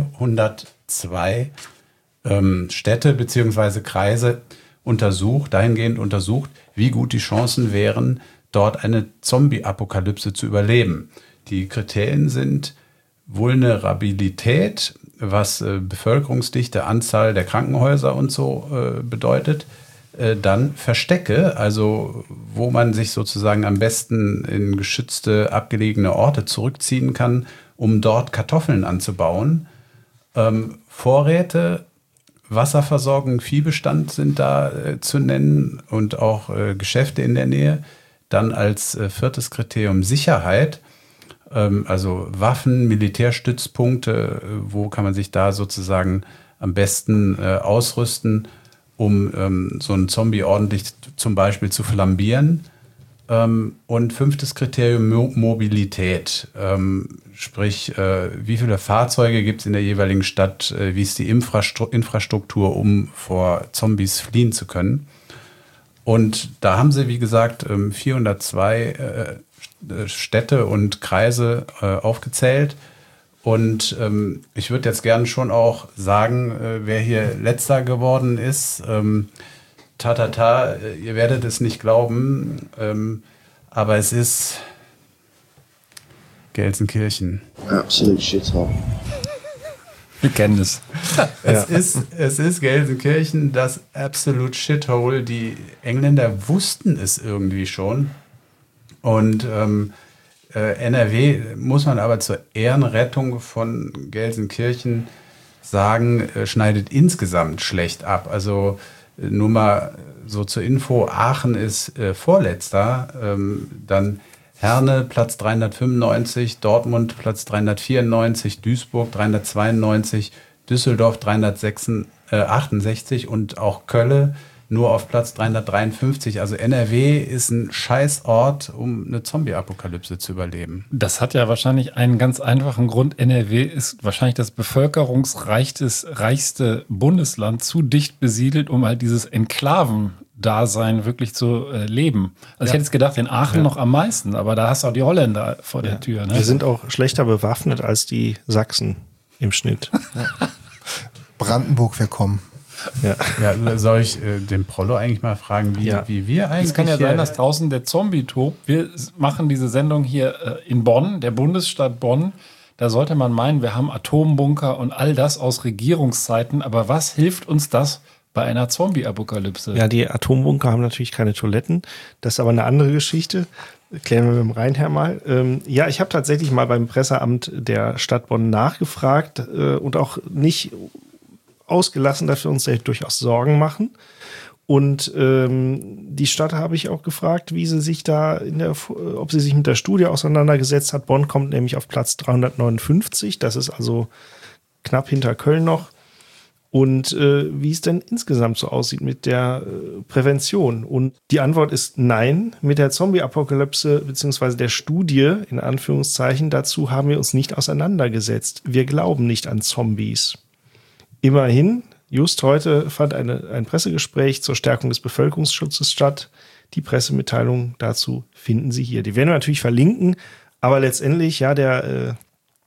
402 Städte bzw. Kreise dahingehend untersucht, wie gut die Chancen wären, dort eine Zombie-Apokalypse zu überleben. Die Kriterien sind Vulnerabilität, was Bevölkerungsdichte, Anzahl der Krankenhäuser und so bedeutet. Dann Verstecke, also wo man sich sozusagen am besten in geschützte, abgelegene Orte zurückziehen kann, um dort Kartoffeln anzubauen. Vorräte, Wasserversorgung, Viehbestand sind da zu nennen und auch Geschäfte in der Nähe. Dann als viertes Kriterium Sicherheit, also Waffen, Militärstützpunkte, wo kann man sich da sozusagen am besten ausrüsten, um so einen Zombie ordentlich zum Beispiel zu flambieren. Und fünftes Kriterium Mobilität, sprich wie viele Fahrzeuge gibt es in der jeweiligen Stadt, wie ist die Infrastruktur, um vor Zombies fliehen zu können. Und da haben sie, wie gesagt, 402 Städte und Kreise aufgezählt. Und ich würde jetzt gerne schon auch sagen, wer hier Letzter geworden ist. Ihr werdet es nicht glauben, aber es ist Gelsenkirchen. Absolut shithole. Wir kennen es. Es ist Gelsenkirchen, das Absolute Shithole. Die Engländer wussten es irgendwie schon. Und NRW, muss man aber zur Ehrenrettung von Gelsenkirchen sagen, schneidet insgesamt schlecht ab. Also nur mal so zur Info, Aachen ist Vorletzter, dann Herne Platz 395, Dortmund Platz 394, Duisburg 392, Düsseldorf 368 und auch Köln nur auf Platz 353. Also NRW ist ein Scheißort, um eine Zombie-Apokalypse zu überleben. Das hat ja wahrscheinlich einen ganz einfachen Grund. NRW ist wahrscheinlich das bevölkerungsreichste Bundesland, zu dicht besiedelt, um halt dieses Enklaven-Dasein wirklich zu leben. Also ich hätte jetzt gedacht, in Aachen noch am meisten, aber da hast du auch die Holländer vor der Tür. Ne? Wir sind auch schlechter bewaffnet als die Sachsen im Schnitt. Brandenburg, wir kommen. Ja, soll ich den Prollo eigentlich mal fragen, wie wir eigentlich... Es kann ja sein, dass draußen der Zombie tobt. Wir machen diese Sendung hier in Bonn, der Bundesstadt Bonn. Da sollte man meinen, wir haben Atombunker und all das aus Regierungszeiten. Aber was hilft uns das bei einer Zombie-Apokalypse? Ja, die Atombunker haben natürlich keine Toiletten. Das ist aber eine andere Geschichte. Klären wir mit dem Rheinherr mal. Ja, ich habe tatsächlich mal beim Presseamt der Stadt Bonn nachgefragt und auch nicht ausgelassen, dass wir uns da durchaus Sorgen machen. Und die Stadt habe ich auch gefragt, wie sie sich da ob sie sich mit der Studie auseinandergesetzt hat. Bonn kommt nämlich auf Platz 359. Das ist also knapp hinter Köln noch. Und wie es denn insgesamt so aussieht mit der Prävention. Und die Antwort ist nein. Mit der Zombie-Apokalypse beziehungsweise der Studie, in Anführungszeichen, dazu haben wir uns nicht auseinandergesetzt. Wir glauben nicht an Zombies. Immerhin, just heute fand ein Pressegespräch zur Stärkung des Bevölkerungsschutzes statt. Die Pressemitteilung dazu finden Sie hier. Die werden wir natürlich verlinken, aber letztendlich, ja, der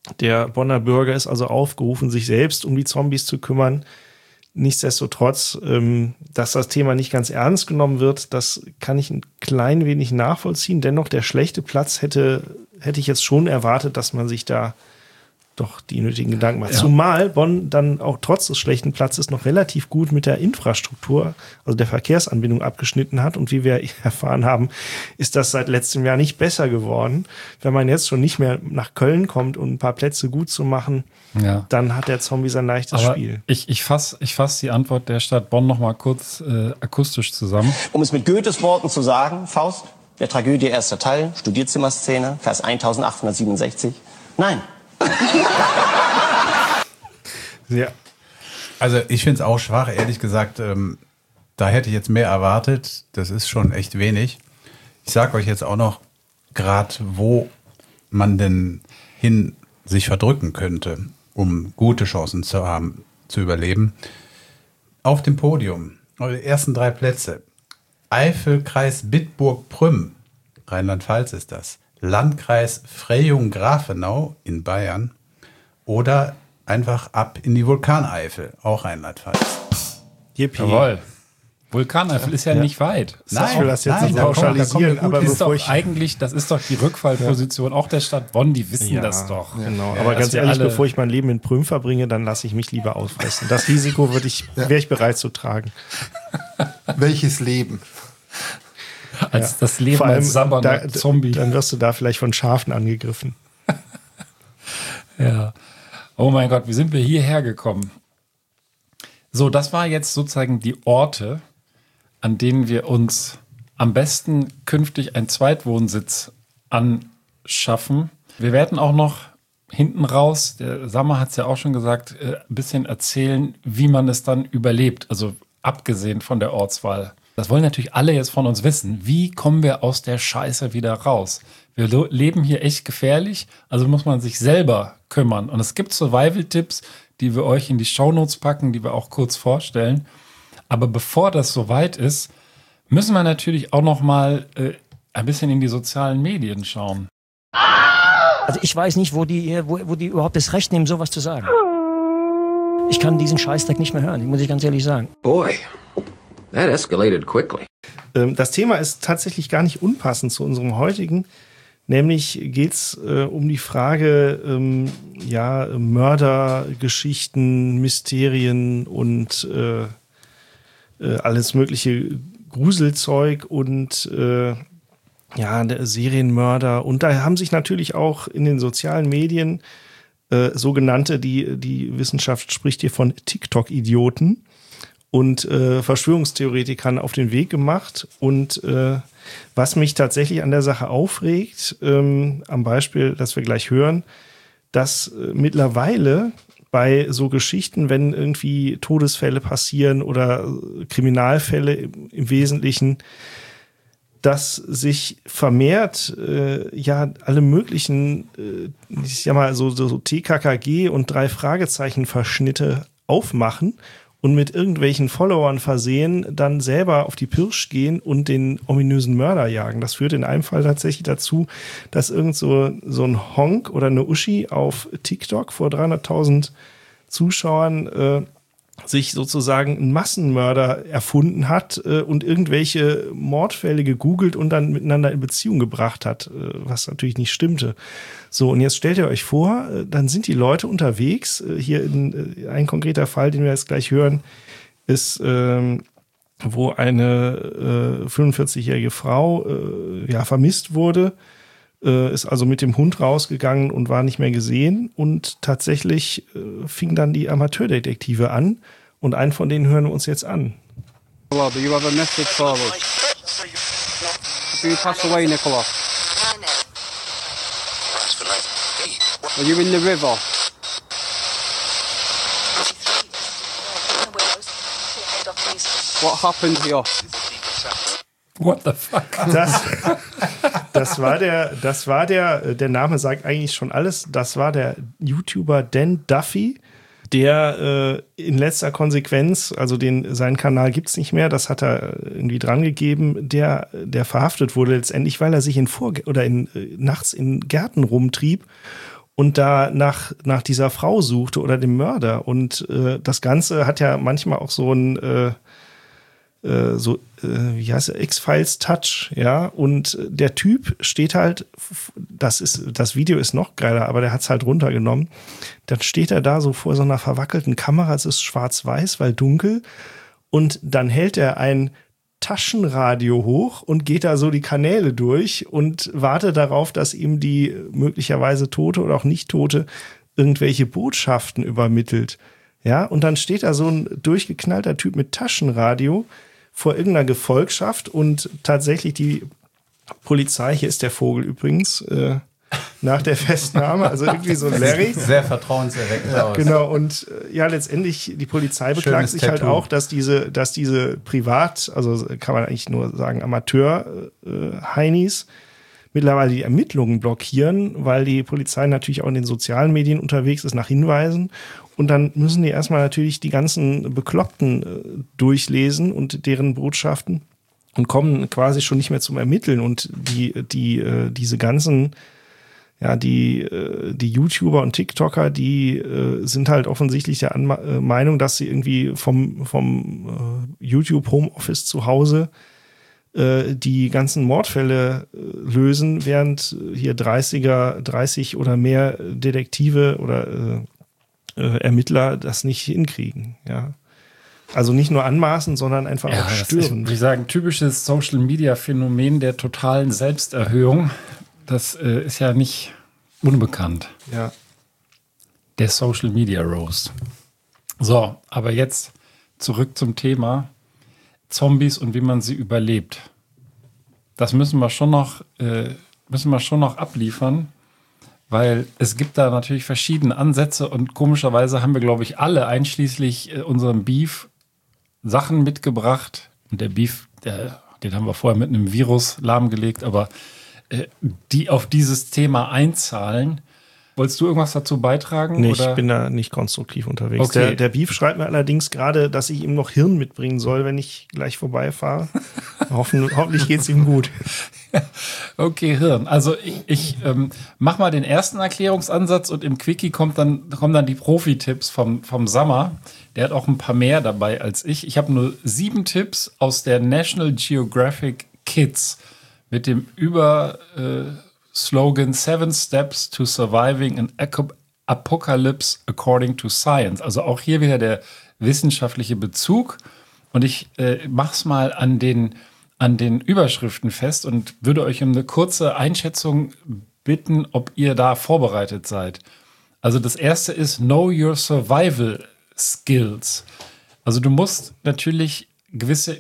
Bonner Bürger ist also aufgerufen, sich selbst um die Zombies zu kümmern. Nichtsdestotrotz, dass das Thema nicht ganz ernst genommen wird, das kann ich ein klein wenig nachvollziehen. Dennoch, der schlechte Platz hätte ich jetzt schon erwartet, dass man sich da doch die nötigen Gedanken macht. Ja. Zumal Bonn dann auch trotz des schlechten Platzes noch relativ gut mit der Infrastruktur, also der Verkehrsanbindung abgeschnitten hat. Und wie wir erfahren haben, ist das seit letztem Jahr nicht besser geworden. Wenn man jetzt schon nicht mehr nach Köln kommt, um ein paar Plätze gut zu machen, dann hat der Zombie sein leichtes Spiel. Ich fass die Antwort der Stadt Bonn noch mal kurz akustisch zusammen. Um es mit Goethes Worten zu sagen, Faust, der Tragödie erster Teil, Studierzimmerszene, Vers 1867. Nein. Ja. Also ich finde es auch schwach, ehrlich gesagt. Da hätte ich jetzt mehr erwartet. Das ist schon echt wenig. Ich sage euch jetzt auch noch gerade, wo man denn hin sich verdrücken könnte, um gute Chancen zu haben, zu überleben. Auf dem Podium, die ersten 3 Plätze. Eifelkreis Bitburg-Prüm, Rheinland-Pfalz ist das. Landkreis Freyung-Grafenau in Bayern oder einfach ab in die Vulkaneifel, auch Rheinland-Pfalz. Yippie. Jawohl. Vulkaneifel ist ja nicht weit. Nein, ich will das jetzt nicht pauschalisieren, aber das ist doch die Rückfallposition auch der Stadt Bonn, die wissen das doch. Genau, aber ganz ehrlich, bevor ich mein Leben in Prüm verbringe, dann lasse ich mich lieber ausfressen. Das Risiko wäre ich bereit zu tragen. Welches Leben? Als das Leben als sabbernder Zombie. Dann wirst du da vielleicht von Schafen angegriffen. Ja. Oh mein Gott, wie sind wir hierher gekommen? So, das war jetzt sozusagen die Orte, an denen wir uns am besten künftig einen Zweitwohnsitz anschaffen. Wir werden auch noch hinten raus, der Sammer hat es ja auch schon gesagt, ein bisschen erzählen, wie man es dann überlebt. Also abgesehen von der Ortswahl. Das wollen natürlich alle jetzt von uns wissen. Wie kommen wir aus der Scheiße wieder raus? Wir leben hier echt gefährlich, also muss man sich selber kümmern. Und es gibt Survival-Tipps, die wir euch in die Shownotes packen, die wir auch kurz vorstellen. Aber bevor das soweit ist, müssen wir natürlich auch noch mal ein bisschen in die sozialen Medien schauen. Also ich weiß nicht, wo die überhaupt das Recht nehmen, sowas zu sagen. Ich kann diesen Scheißdreck nicht mehr hören, muss ich ganz ehrlich sagen. Boy, that escalated quickly. Das Thema ist tatsächlich gar nicht unpassend zu unserem heutigen. Nämlich geht es um die Frage, Mördergeschichten, Mysterien und alles mögliche Gruselzeug und Serienmörder. Und da haben sich natürlich auch in den sozialen Medien sogenannte, die Wissenschaft spricht hier von TikTok-Idioten und Verschwörungstheoretikern auf den Weg gemacht. Und was mich tatsächlich an der Sache aufregt, am Beispiel, das wir gleich hören, dass mittlerweile bei so Geschichten, wenn irgendwie Todesfälle passieren oder Kriminalfälle im Wesentlichen, dass sich vermehrt alle möglichen, ich sag mal, so TKKG und 3-Fragezeichen-Verschnitte aufmachen und mit irgendwelchen Followern versehen, dann selber auf die Pirsch gehen und den ominösen Mörder jagen. Das führt in einem Fall tatsächlich dazu, dass irgend so ein Honk oder eine Uschi auf TikTok vor 300.000 Zuschauern sich sozusagen einen Massenmörder erfunden hat und irgendwelche Mordfälle gegoogelt und dann miteinander in Beziehung gebracht hat, was natürlich nicht stimmte. So, und jetzt stellt ihr euch vor, dann sind die Leute unterwegs. Hier ein konkreter Fall, den wir jetzt gleich hören, ist, wo eine 45-jährige Frau vermisst wurde, ist also mit dem Hund rausgegangen und war nicht mehr gesehen. Und tatsächlich fingen dann die Amateurdetektive an. Und einen von denen hören wir uns jetzt an. Nicola, do you have a message for us? Have you passed away, Nicola? Are you in the river? What happened here? What the fuck? Das war der Name sagt eigentlich schon alles. Das war der YouTuber Dan Duffy, der in letzter Konsequenz, also seinen Kanal gibt's nicht mehr, das hat er irgendwie dran gegeben, der verhaftet wurde letztendlich, weil er sich nachts in Gärten rumtrieb und da nach dieser Frau suchte oder dem Mörder. Und das Ganze hat ja manchmal auch so ein wie heißt er, X-Files-Touch, ja, und der Typ steht halt, das Video ist noch geiler, aber der hat's halt runtergenommen, dann steht er da so vor so einer verwackelten Kamera, es ist schwarz-weiß, weil dunkel, und dann hält er ein Taschenradio hoch und geht da so die Kanäle durch und wartet darauf, dass ihm die möglicherweise Tote oder auch nicht Tote irgendwelche Botschaften übermittelt, ja, und dann steht da so ein durchgeknallter Typ mit Taschenradio vor irgendeiner Gefolgschaft und tatsächlich die Polizei, hier ist der Vogel übrigens, nach der Festnahme, also irgendwie so ein Larry. Sehr vertrauenserweckend aus. Genau, und letztendlich, die Polizei beklagt sich halt auch, dass diese Privat, also kann man eigentlich nur sagen, Amateur-Heinis, mittlerweile die Ermittlungen blockieren, weil die Polizei natürlich auch in den sozialen Medien unterwegs ist nach Hinweisen. Und dann müssen die erstmal natürlich die ganzen Bekloppten durchlesen und deren Botschaften und kommen quasi schon nicht mehr zum Ermitteln. Und diese ganzen Ja, die YouTuber und TikToker, die sind halt offensichtlich der Meinung, dass sie irgendwie vom YouTube Homeoffice zu Hause die ganzen Mordfälle lösen, während hier 30 oder mehr Detektive oder Ermittler das nicht hinkriegen. Ja. Also nicht nur anmaßen, sondern einfach auch stören. Ich sagen, typisches Social-Media-Phänomen der totalen Selbsterhöhung. Das ist ja nicht unbekannt. Ja. Der Social Media Roast. So, aber jetzt zurück zum Thema Zombies und wie man sie überlebt. Das müssen wir schon noch abliefern, weil es gibt da natürlich verschiedene Ansätze und komischerweise haben wir, glaube ich, alle einschließlich unserem Beef Sachen mitgebracht. Und der Beef, den haben wir vorher mit einem Virus lahmgelegt, aber die auf dieses Thema einzahlen. Wolltest du irgendwas dazu beitragen? Nee, oder? Ich bin da nicht konstruktiv unterwegs. Okay. Der Beef schreibt mir allerdings gerade, dass ich ihm noch Hirn mitbringen soll, wenn ich gleich vorbeifahre. Hoffentlich geht es ihm gut. Okay, Hirn. Also ich mach mal den ersten Erklärungsansatz und im Quickie kommen dann die Profi-Tipps vom Sammer. Der hat auch ein paar mehr dabei als ich. Ich habe nur 7 Tipps aus der National Geographic Kids mit dem Slogan 7 Steps to Surviving an Apocalypse According to Science. Also auch hier wieder der wissenschaftliche Bezug. Und ich mach's mal an den Überschriften fest und würde euch um eine kurze Einschätzung bitten, ob ihr da vorbereitet seid. Also das erste ist Know Your Survival Skills. Also du musst natürlich gewisse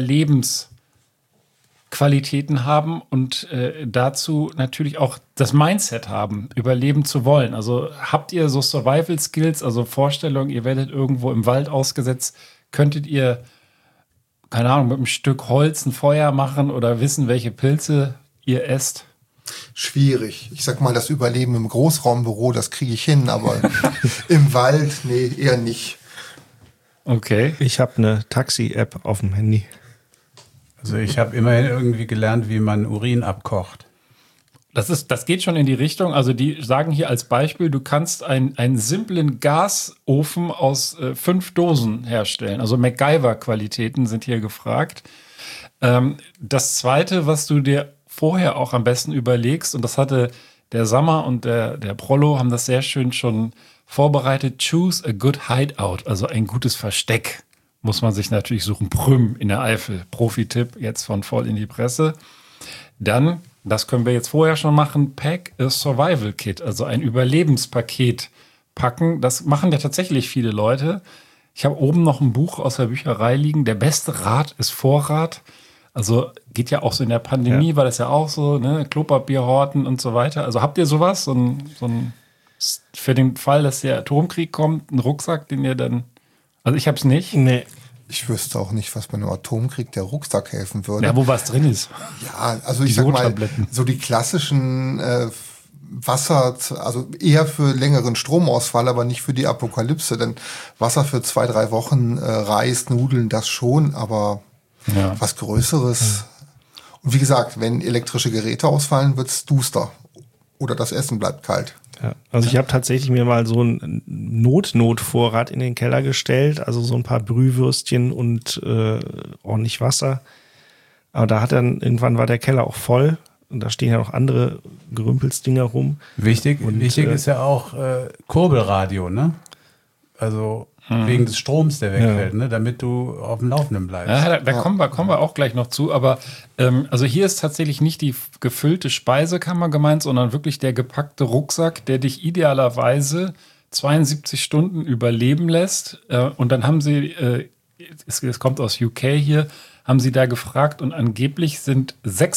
Überlebensqualitäten haben und dazu natürlich auch das Mindset haben, überleben zu wollen. Also habt ihr so Survival Skills, also Vorstellungen, ihr werdet irgendwo im Wald ausgesetzt, könntet ihr, keine Ahnung, mit einem Stück Holz ein Feuer machen oder wissen, welche Pilze ihr esst? Schwierig. Ich sag mal, das Überleben im Großraumbüro, das kriege ich hin, aber im Wald, nee, eher nicht. Okay. Ich habe eine Taxi-App auf dem Handy. Also ich habe immerhin irgendwie gelernt, wie man Urin abkocht. Das geht schon in die Richtung. Also die sagen hier als Beispiel, du kannst einen simplen Gasofen aus 5 Dosen herstellen. Also MacGyver-Qualitäten sind hier gefragt. Das Zweite, was du dir vorher auch am besten überlegst, und das hatte der Sammer und der Prollo haben das sehr schön schon vorbereitet, choose a good hideout, also ein gutes Versteck. Muss man sich natürlich suchen. Prüm in der Eifel. Profi-Tipp jetzt von voll in die Presse. Dann, das können wir jetzt vorher schon machen, pack a survival kit, also ein Überlebenspaket packen. Das machen ja tatsächlich viele Leute. Ich habe oben noch ein Buch aus der Bücherei liegen. Der beste Rat ist Vorrat. Also geht ja auch so in der Pandemie, war das ja auch so, ne? Klopapier horten und so weiter. Also habt ihr sowas? So ein für den Fall, dass der Atomkrieg kommt, einen Rucksack, den ihr dann... Also ich hab's nicht. Nee. Ich wüsste auch nicht, was bei einem Atomkrieg der Rucksack helfen würde. Ja, wo was drin ist. Ja, also ich sag mal, so die klassischen Wasser, also eher für längeren Stromausfall, aber nicht für die Apokalypse. Denn Wasser für 2-3 Wochen, Reis, Nudeln, das schon, aber was Größeres. Und wie gesagt, wenn elektrische Geräte ausfallen, wird's duster. Oder das Essen bleibt kalt. Ja, also ich habe tatsächlich mir mal so einen Notvorrat in den Keller gestellt, also so ein paar Brühwürstchen und ordentlich Wasser. Aber da irgendwann war der Keller auch voll und da stehen ja noch andere Gerümpelsdinger rum. Wichtig ist ja auch Kurbelradio, ne? Also wegen des Stroms, der wegfällt, ne? Damit du auf dem Laufenden bleibst. Ja, da kommen wir auch gleich noch zu. Aber also hier ist tatsächlich nicht die gefüllte Speisekammer gemeint, sondern wirklich der gepackte Rucksack, der dich idealerweise 72 Stunden überleben lässt. Und dann haben sie, es kommt aus UK hier, haben sie da gefragt und angeblich sind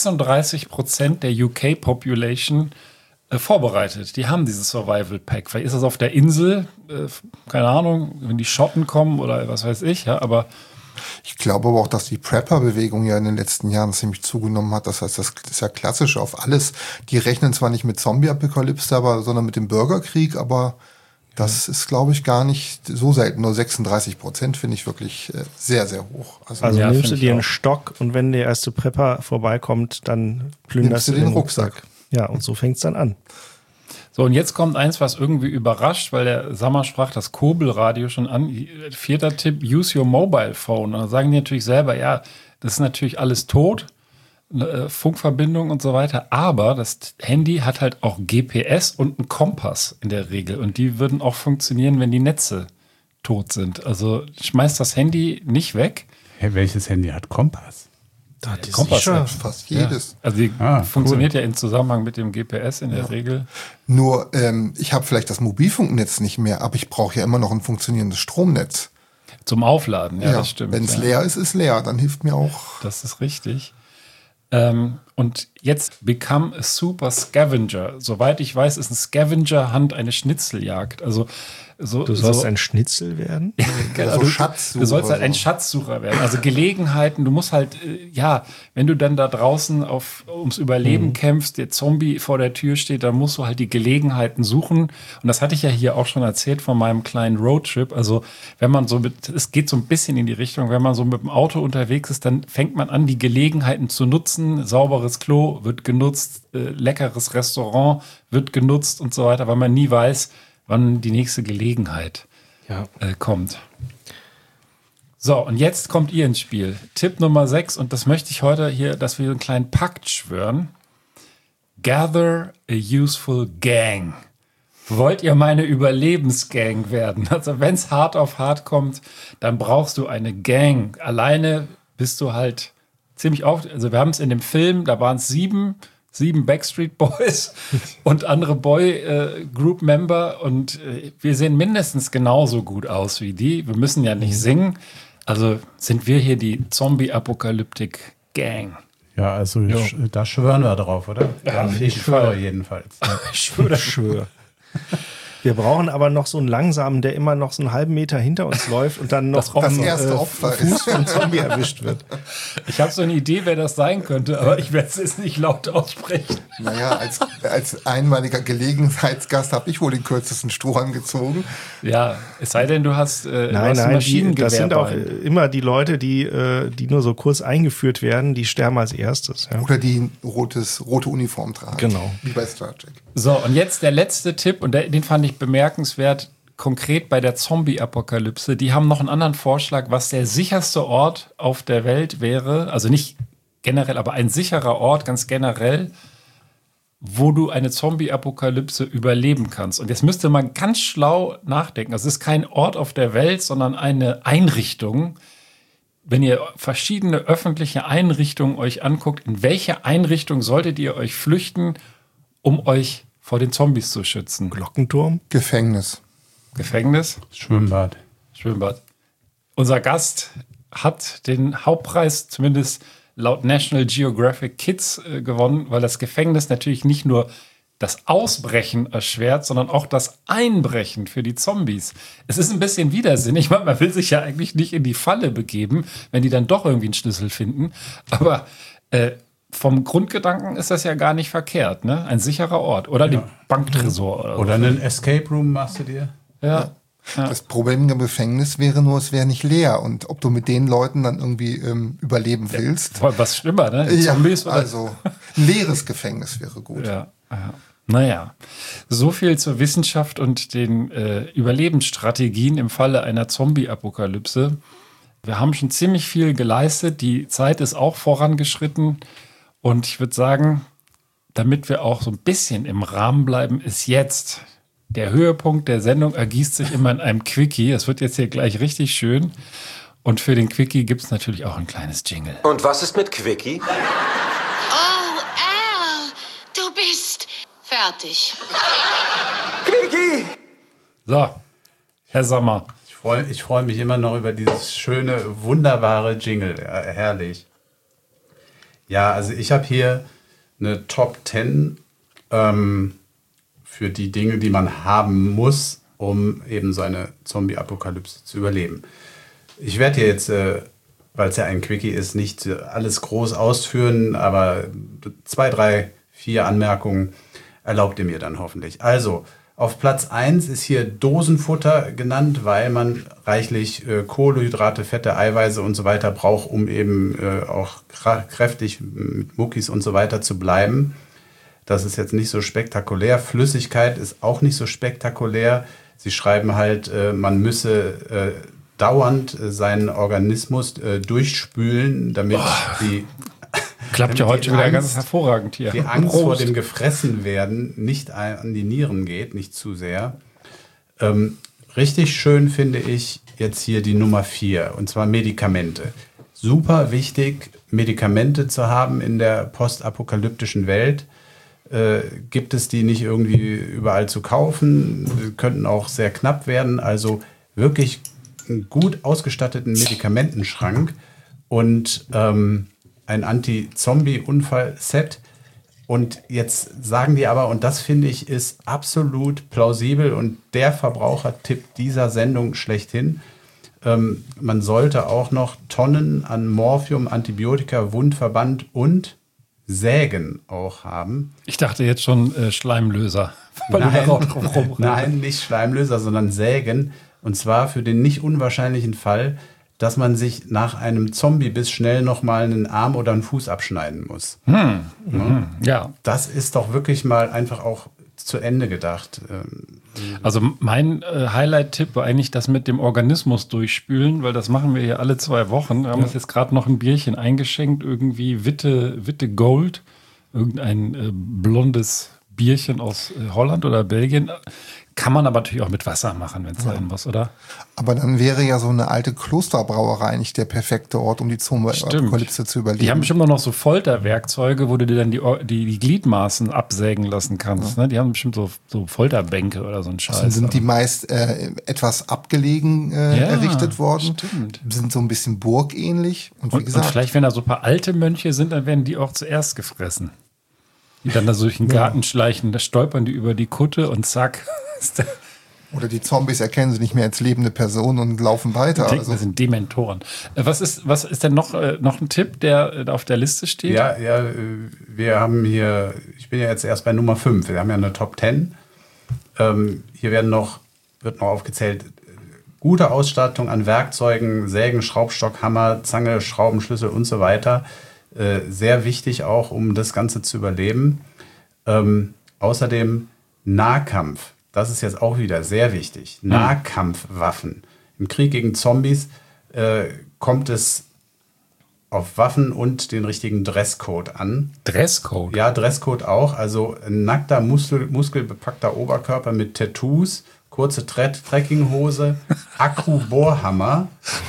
36% der UK-Population vorbereitet. Die haben dieses Survival Pack. Vielleicht ist das auf der Insel, keine Ahnung, wenn die Schotten kommen oder was weiß ich, ja, aber ich glaube aber auch, dass die Prepper-Bewegung ja in den letzten Jahren ziemlich zugenommen hat. Das heißt, das ist ja klassisch auf alles. Die rechnen zwar nicht mit Zombie-Apokalypse, sondern mit dem Bürgerkrieg, aber das ist, glaube ich, gar nicht so selten. Nur 36% finde ich wirklich sehr, sehr hoch. Also nimmst du dir einen Stock und wenn der erste Prepper vorbeikommt, dann plünderst du den Rucksack. Ja, und so fängt's dann an. So, und jetzt kommt eins, was irgendwie überrascht, weil der Sammer sprach das Kurbelradio schon an. 4. Tipp, use your mobile phone. Und da sagen die natürlich selber, ja, das ist natürlich alles tot, Funkverbindung und so weiter. Aber das Handy hat halt auch GPS und einen Kompass in der Regel. Und die würden auch funktionieren, wenn die Netze tot sind. Also schmeißt das Handy nicht weg. Hey, welches Handy hat Kompass? Da hat die sicher fast jedes. Ja. Also die funktioniert ja im Zusammenhang mit dem GPS in der Regel. Nur, ich habe vielleicht das Mobilfunknetz nicht mehr, aber ich brauche ja immer noch ein funktionierendes Stromnetz. Zum Aufladen, ja, das stimmt. Wenn es leer ist leer. Dann hilft mir auch. Das ist richtig. Und jetzt become a super scavenger. Soweit ich weiß, ist ein Scavenger-Hunt eine Schnitzeljagd. Also du sollst ein Schnitzel werden? Also du sollst halt ein Schatzsucher werden. Also Gelegenheiten, du musst halt, wenn du dann da draußen ums Überleben kämpfst, der Zombie vor der Tür steht, dann musst du halt die Gelegenheiten suchen. Und das hatte ich ja hier auch schon erzählt von meinem kleinen Roadtrip. Also wenn man es geht so ein bisschen in die Richtung, wenn man so mit dem Auto unterwegs ist, dann fängt man an, die Gelegenheiten zu nutzen. Sauberes Klo wird genutzt, leckeres Restaurant wird genutzt und so weiter, weil man nie weiß, wann die nächste Gelegenheit kommt. So, und jetzt kommt ihr ins Spiel. Tipp Nummer 6, und das möchte ich heute hier, dass wir einen kleinen Pakt schwören. Gather a useful gang. Wollt ihr meine Überlebensgang werden? Also wenn es hart auf hart kommt, dann brauchst du eine Gang. Alleine bist du halt ziemlich oft, also wir haben es in dem Film, da waren es 7 Backstreet Boys und andere Boy-Group-Member und wir sehen mindestens genauso gut aus wie die. Wir müssen ja nicht singen. Also sind wir hier die Zombie-Apokalyptik-Gang. Ja, also da schwören wir drauf, oder? Ja, ich schwöre jedenfalls. Ich schwöre. Wir brauchen aber noch so einen Langsamen, der immer noch so einen halben Meter hinter uns läuft und dann noch das erste Opfer Fuß vom Zombie erwischt wird. Ich habe so eine Idee, wer das sein könnte, aber ich werde es nicht laut aussprechen. Naja, als einmaliger Gelegenheitsgast habe ich wohl den kürzesten Strohhalm gezogen. Ja, es sei denn, du hast Maschinengewehr. Das sind auch immer die Leute, die nur so kurz eingeführt werden, die sterben als erstes. Ja. Oder die rote Uniform tragen. Genau. Wie bei Star Trek. So, und jetzt der letzte Tipp, und den fand ich bemerkenswert, konkret bei der Zombie-Apokalypse. Die haben noch einen anderen Vorschlag, was der sicherste Ort auf der Welt wäre, also nicht generell, aber ein sicherer Ort, ganz generell, wo du eine Zombie-Apokalypse überleben kannst. Und jetzt müsste man ganz schlau nachdenken. Es ist kein Ort auf der Welt, sondern eine Einrichtung. Wenn ihr verschiedene öffentliche Einrichtungen euch anguckt, in welche Einrichtung solltet ihr euch flüchten, um euch vor den Zombies zu schützen? Glockenturm? Gefängnis. Schwimmbad. Unser Gast hat den Hauptpreis, zumindest laut National Geographic Kids, gewonnen, weil das Gefängnis natürlich nicht nur das Ausbrechen erschwert, sondern auch das Einbrechen für die Zombies. Es ist ein bisschen widersinnig, weil man will sich ja eigentlich nicht in die Falle begeben, wenn die dann doch irgendwie einen Schlüssel finden. Aber vom Grundgedanken ist das ja gar nicht verkehrt, ne? Ein sicherer Ort. Oder den Banktresor. Oder einen Escape Room machst du dir. Ja. Das Problem im Gefängnis wäre nur, es wäre nicht leer. Und ob du mit den Leuten dann irgendwie überleben willst. Was schlimmer, ne? Ja, Zombies oder? also ein leeres Gefängnis wäre gut. Ja. Naja, so viel zur Wissenschaft und den Überlebensstrategien im Falle einer Zombie-Apokalypse. Wir haben schon ziemlich viel geleistet. Die Zeit ist auch vorangeschritten. Und ich würde sagen, damit wir auch so ein bisschen im Rahmen bleiben, ist jetzt der Höhepunkt der Sendung, ergießt sich immer in einem Quickie. Es wird jetzt hier gleich richtig schön. Und für den Quickie gibt es natürlich auch ein kleines Jingle. Und was ist mit Quickie? Oh, Al, du bist fertig. Quickie! So, Herr Sommer. Ich freue mich immer noch über dieses schöne, wunderbare Jingle. Ja, herrlich. Ja, also ich habe hier eine Top 10 für die Dinge, die man haben muss, um eben so eine Zombie-Apokalypse zu überleben. Ich werde hier jetzt, weil es ja ein Quickie ist, nicht alles groß ausführen, aber 2, 3, 4 Anmerkungen erlaubt ihr mir dann hoffentlich. Also, auf Platz 1 ist hier Dosenfutter genannt, weil man reichlich Kohlenhydrate, Fette, Eiweiße und so weiter braucht, um eben auch kräftig mit Muckis und so weiter zu bleiben. Das ist jetzt nicht so spektakulär. Flüssigkeit ist auch nicht so spektakulär. Sie schreiben halt, man müsse dauernd seinen Organismus durchspülen, damit die... Klappt ja heute wieder ganz hervorragend hier. Die Angst vor dem Gefressenwerden nicht an die Nieren geht, nicht zu sehr. Richtig schön finde ich jetzt hier die Nummer 4, und zwar Medikamente. Super wichtig, Medikamente zu haben in der postapokalyptischen Welt. Gibt es die nicht irgendwie überall zu kaufen, könnten auch sehr knapp werden. Also wirklich einen gut ausgestatteten Medikamentenschrank und ein Anti-Zombie-Unfall-Set. Und jetzt sagen die aber, und das finde ich ist absolut plausibel und der Verbrauchertipp dieser Sendung schlechthin, man sollte auch noch Tonnen an Morphium, Antibiotika, Wundverband und Sägen auch haben. Ich dachte jetzt schon Schleimlöser. Nein, nicht Schleimlöser, sondern Sägen. Und zwar für den nicht unwahrscheinlichen Fall, dass man sich nach einem Zombie-Biss schnell nochmal einen Arm oder einen Fuß abschneiden muss. Ja. Das ist doch wirklich mal einfach auch zu Ende gedacht. Also mein Highlight-Tipp war eigentlich das mit dem Organismus durchspülen, weil das machen wir hier alle 2 Wochen. Wir haben uns jetzt gerade noch ein Bierchen eingeschenkt, irgendwie Witte Gold, irgendein blondes Bierchen aus Holland oder Belgien. Kann man aber natürlich auch mit Wasser machen, wenn es sein muss, oder? Aber dann wäre ja so eine alte Klosterbrauerei nicht der perfekte Ort, um die Zombie-Apokalypse zu überleben. Die haben bestimmt noch so Folterwerkzeuge, wo du dir dann die Gliedmaßen absägen lassen kannst. Ne? Die haben bestimmt so Folterbänke oder so ein Scheiß. Also sind die meist etwas abgelegen errichtet worden. Stimmt. Sind so ein bisschen burgähnlich. Und wie gesagt, und vielleicht, wenn da so ein paar alte Mönche sind, dann werden die auch zuerst gefressen. Die dann da so durch den Garten schleichen, da stolpern die über die Kutte und zack. Oder die Zombies erkennen sie nicht mehr als lebende Person und laufen weiter. Das sind Dementoren. Was ist denn noch ein Tipp, der auf der Liste steht? Ja, wir haben hier, ich bin ja jetzt erst bei Nummer 5, wir haben ja eine Top 10. Hier wird noch aufgezählt, gute Ausstattung an Werkzeugen, Sägen, Schraubstock, Hammer, Zange, Schrauben, Schlüssel und so weiter. Sehr wichtig auch, um das Ganze zu überleben. Außerdem Nahkampf. Das ist jetzt auch wieder sehr wichtig. Nahkampfwaffen. Im Krieg gegen Zombies kommt es auf Waffen und den richtigen Dresscode an. Dresscode? Ja, Dresscode auch. Also ein nackter, muskelbepackter Oberkörper mit Tattoos, kurze Trekkinghose, Akku-Bohrhammer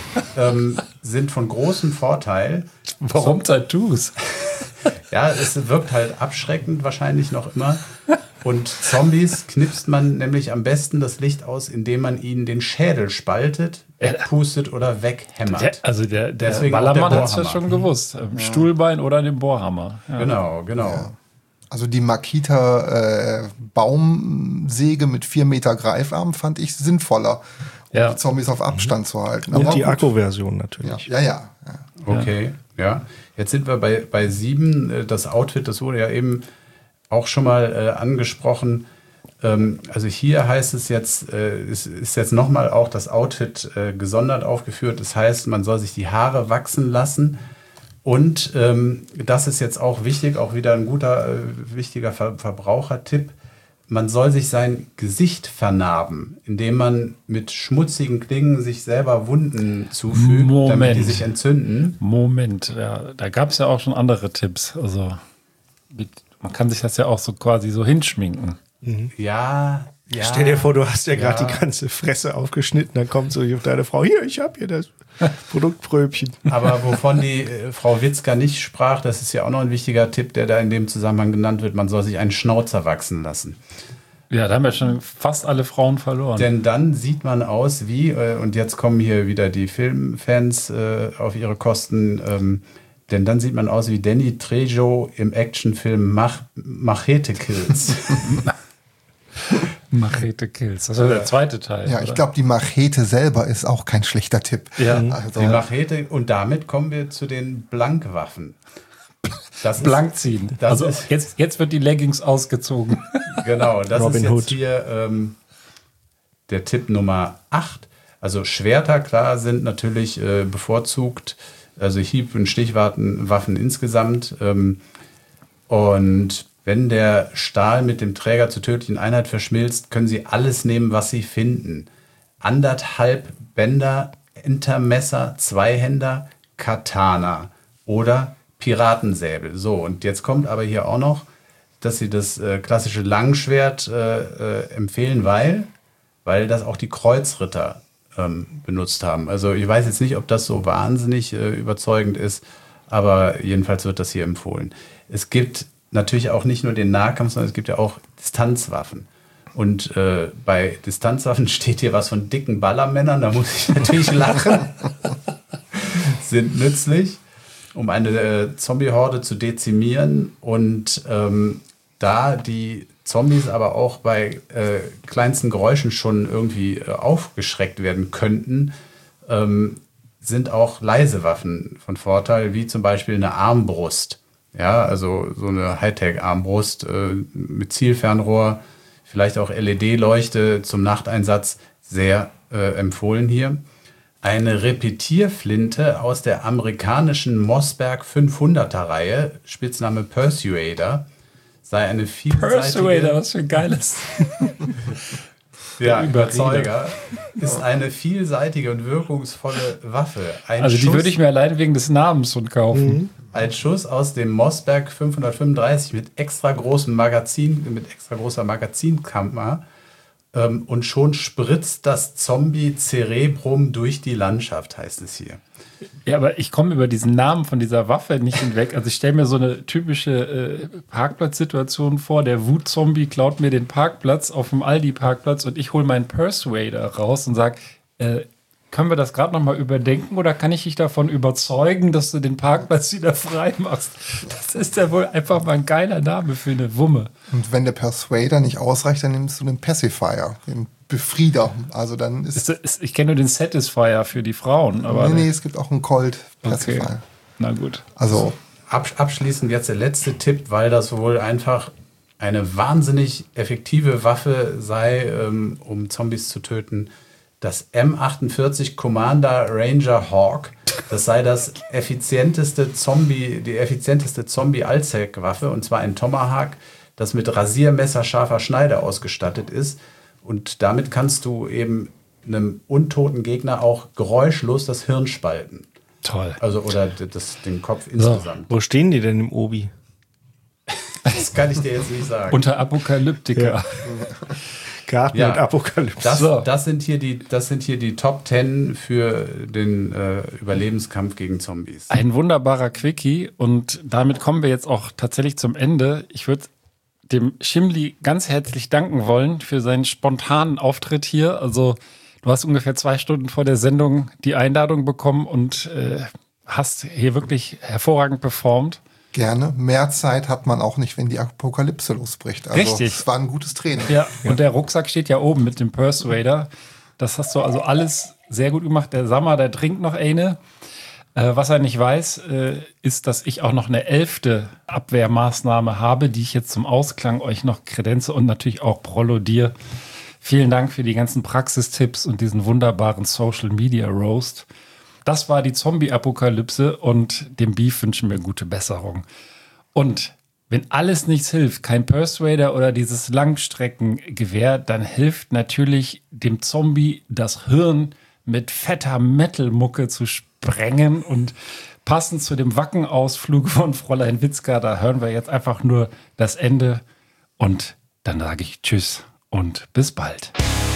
sind von großem Vorteil. Warum Tattoos? Ja, es wirkt halt abschreckend wahrscheinlich noch immer. Und Zombies knipst man nämlich am besten das Licht aus, indem man ihnen den Schädel spaltet, pustet oder weghämmert. Also der Ballermann hat es ja schon gewusst. Stuhlbein oder den Bohrhammer. Ja. Genau. Ja. Also die Makita Baumsäge mit 4 Meter Greifarm fand ich sinnvoller, um die Zombies auf Abstand zu halten. Und die Akku-Version natürlich. Ja. Okay, ja. Jetzt sind wir bei 7. Das Outfit, das wurde ja eben auch schon mal angesprochen. Also hier heißt es jetzt, ist jetzt nochmal auch das Outfit gesondert aufgeführt. Das heißt, man soll sich die Haare wachsen lassen. Und das ist jetzt auch wichtig, auch wieder ein wichtiger Verbrauchertipp. Man soll sich sein Gesicht vernarben, indem man mit schmutzigen Klingen sich selber Wunden zufügt, damit die sich entzünden. Ja, da gab es ja auch schon andere Tipps. Also man kann sich das ja auch so quasi so hinschminken. Mhm. Ja. Stell dir vor, du hast ja gerade die ganze Fresse aufgeschnitten, dann kommt so deine Frau, hier, ich habe hier das Produktpröbchen. Aber wovon die Frau Witzka nicht sprach, das ist ja auch noch ein wichtiger Tipp, der da in dem Zusammenhang genannt wird, man soll sich einen Schnauzer wachsen lassen. Ja, da haben wir schon fast alle Frauen verloren. Denn dann sieht man aus wie, und jetzt kommen hier wieder die Filmfans auf ihre Kosten, denn dann sieht man aus wie Danny Trejo im Actionfilm Machete Kills. Machete Kills, das ist der zweite Teil. Ja, ich glaube, die Machete selber ist auch kein schlechter Tipp. Ja, also, die Machete, und damit kommen wir zu den Blankwaffen. Das Blank ziehen. Also jetzt wird die Leggings ausgezogen. Genau, das Robin ist jetzt Hood. hier der Tipp Nummer 8. Also Schwerter, klar, sind natürlich bevorzugt. Also Hieb- und Stichwaffen insgesamt. Und Wenn der Stahl mit dem Träger zur tödlichen Einheit verschmilzt, können sie alles nehmen, was sie finden. 1,5 Bänder, Entermesser, Zweihänder, Katana oder Piratensäbel. So, und jetzt kommt aber hier auch noch, dass sie das klassische Langschwert empfehlen, weil das auch die Kreuzritter benutzt haben. Also ich weiß jetzt nicht, ob das so wahnsinnig überzeugend ist, aber jedenfalls wird das hier empfohlen. Es gibt natürlich auch nicht nur den Nahkampf, sondern es gibt ja auch Distanzwaffen. Und bei Distanzwaffen steht hier was von dicken Ballermännern, da muss ich natürlich lachen. Sind nützlich, um eine Zombie-Horde zu dezimieren. Und da die Zombies aber auch bei kleinsten Geräuschen schon irgendwie aufgeschreckt werden könnten, sind auch leise Waffen von Vorteil, wie zum Beispiel eine Armbrust. Ja, also so eine Hightech-Armbrust mit Zielfernrohr, vielleicht auch LED-Leuchte zum Nachteinsatz, sehr empfohlen hier. Eine Repetierflinte aus der amerikanischen Mossberg 500er-Reihe, Spitzname Persuader, sei eine vielseitige... Persuader, was für ein geiles... Ja, Überzeuger ist eine vielseitige und wirkungsvolle Waffe. Also die würde ich mir allein wegen des Namens schon kaufen. Ein Schuss aus dem Mossberg 535 mit extra großem Magazin, mit extra großer Magazinkammer und schon spritzt das Zombie Cerebrum durch die Landschaft, heißt es hier. Ja, aber ich komme über diesen Namen von dieser Waffe nicht hinweg. Also ich stelle mir so eine typische Parkplatzsituation vor. Der Wutzombie klaut mir den Parkplatz auf dem Aldi-Parkplatz und ich hole meinen Persuader raus und sage, können wir das gerade nochmal überdenken oder kann ich dich davon überzeugen, dass du den Parkplatz wieder frei machst? Das ist ja wohl einfach mal ein geiler Name für eine Wumme. Und wenn der Persuader nicht ausreicht, dann nimmst du den Pacifier, den Befrieder. Also dann ist ich kenne nur den Satisfier für die Frauen. Aber nee, es gibt auch einen Colt Pacifier. Okay. Na gut. Also abschließend jetzt der letzte Tipp, weil das wohl einfach eine wahnsinnig effektive Waffe sei, um Zombies zu töten. Das M48 Commander Ranger Hawk, das sei die effizienteste Zombie-Allzweckwaffe, und zwar ein Tomahawk, das mit rasiermesserscharfer Schneide ausgestattet ist. Und damit kannst du eben einem untoten Gegner auch geräuschlos das Hirn spalten. Toll. Also oder den Kopf insgesamt. Wo stehen die denn im Obi? Das kann ich dir jetzt nicht sagen. Unter Apokalyptiker. Ja. Garten und Apokalypse. Das sind hier die Top 10 für den Überlebenskampf gegen Zombies. Ein wunderbarer Quickie, und damit kommen wir jetzt auch tatsächlich zum Ende. Ich würde dem Schimli ganz herzlich danken wollen für seinen spontanen Auftritt hier. Also du hast ungefähr 2 Stunden vor der Sendung die Einladung bekommen und hast hier wirklich hervorragend performt. Gerne. Mehr Zeit hat man auch nicht, wenn die Apokalypse losbricht. Also richtig. Es war ein gutes Training. Ja, und der Rucksack steht ja oben mit dem Persuader. Das hast du also alles sehr gut gemacht. Der Sammer, der trinkt noch eine. Was er nicht weiß, ist, dass ich auch noch eine 11. Abwehrmaßnahme habe, die ich jetzt zum Ausklang euch noch kredenze, und natürlich auch Prollo dir. Vielen Dank für die ganzen Praxistipps und diesen wunderbaren Social Media Roast. Das war die Zombie-Apokalypse, und dem Beef wünschen wir gute Besserung. Und wenn alles nichts hilft, kein Persuader oder dieses Langstreckengewehr, dann hilft natürlich dem Zombie das Hirn mit fetter Metal-Mucke zu sprengen. Und passend zu dem Wackenausflug von Fräulein Witzka, da hören wir jetzt einfach nur das Ende. Und dann sage ich Tschüss und bis bald.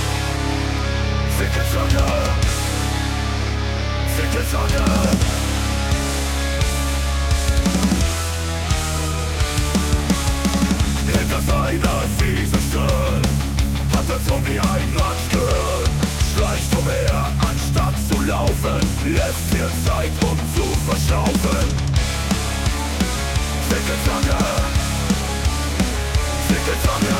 Hinter seiner fiesen Stirn hat der Zombie ein Randgehirn. Schleicht umher, anstatt zu laufen, lässt dir Zeit, um zu verschnaufen. Zickelzange, Zickelzange.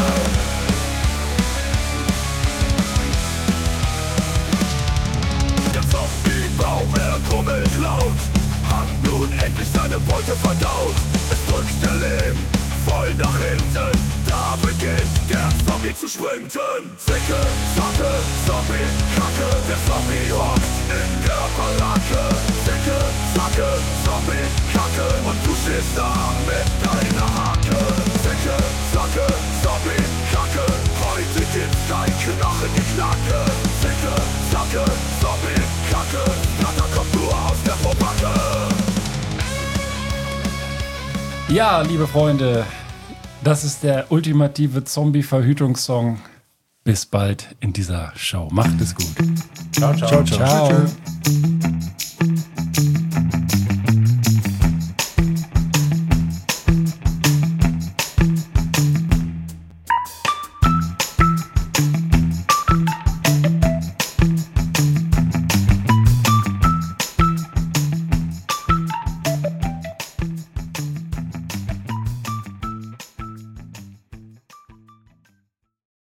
Der Zombie-Bauch, er grummelt laut, hat nun endlich seine Beute verdaut. Es drückt der Leben voll nach hinten, da beginnt der Zombie zu sprinten. Zicke, Zacke, Zombie, Kacke, der Zombie hockt in der Baracke. Zicke, Zacke, Zombie, Kacke, und du stehst da mit deiner Hacke. Zicke, Attacke, Flatter kommt nur aus der Probacke. Ja, liebe Freunde, das ist der ultimative Zombie-Verhütungssong. Bis bald in dieser Show. Macht es gut. Ciao, ciao. Ciao.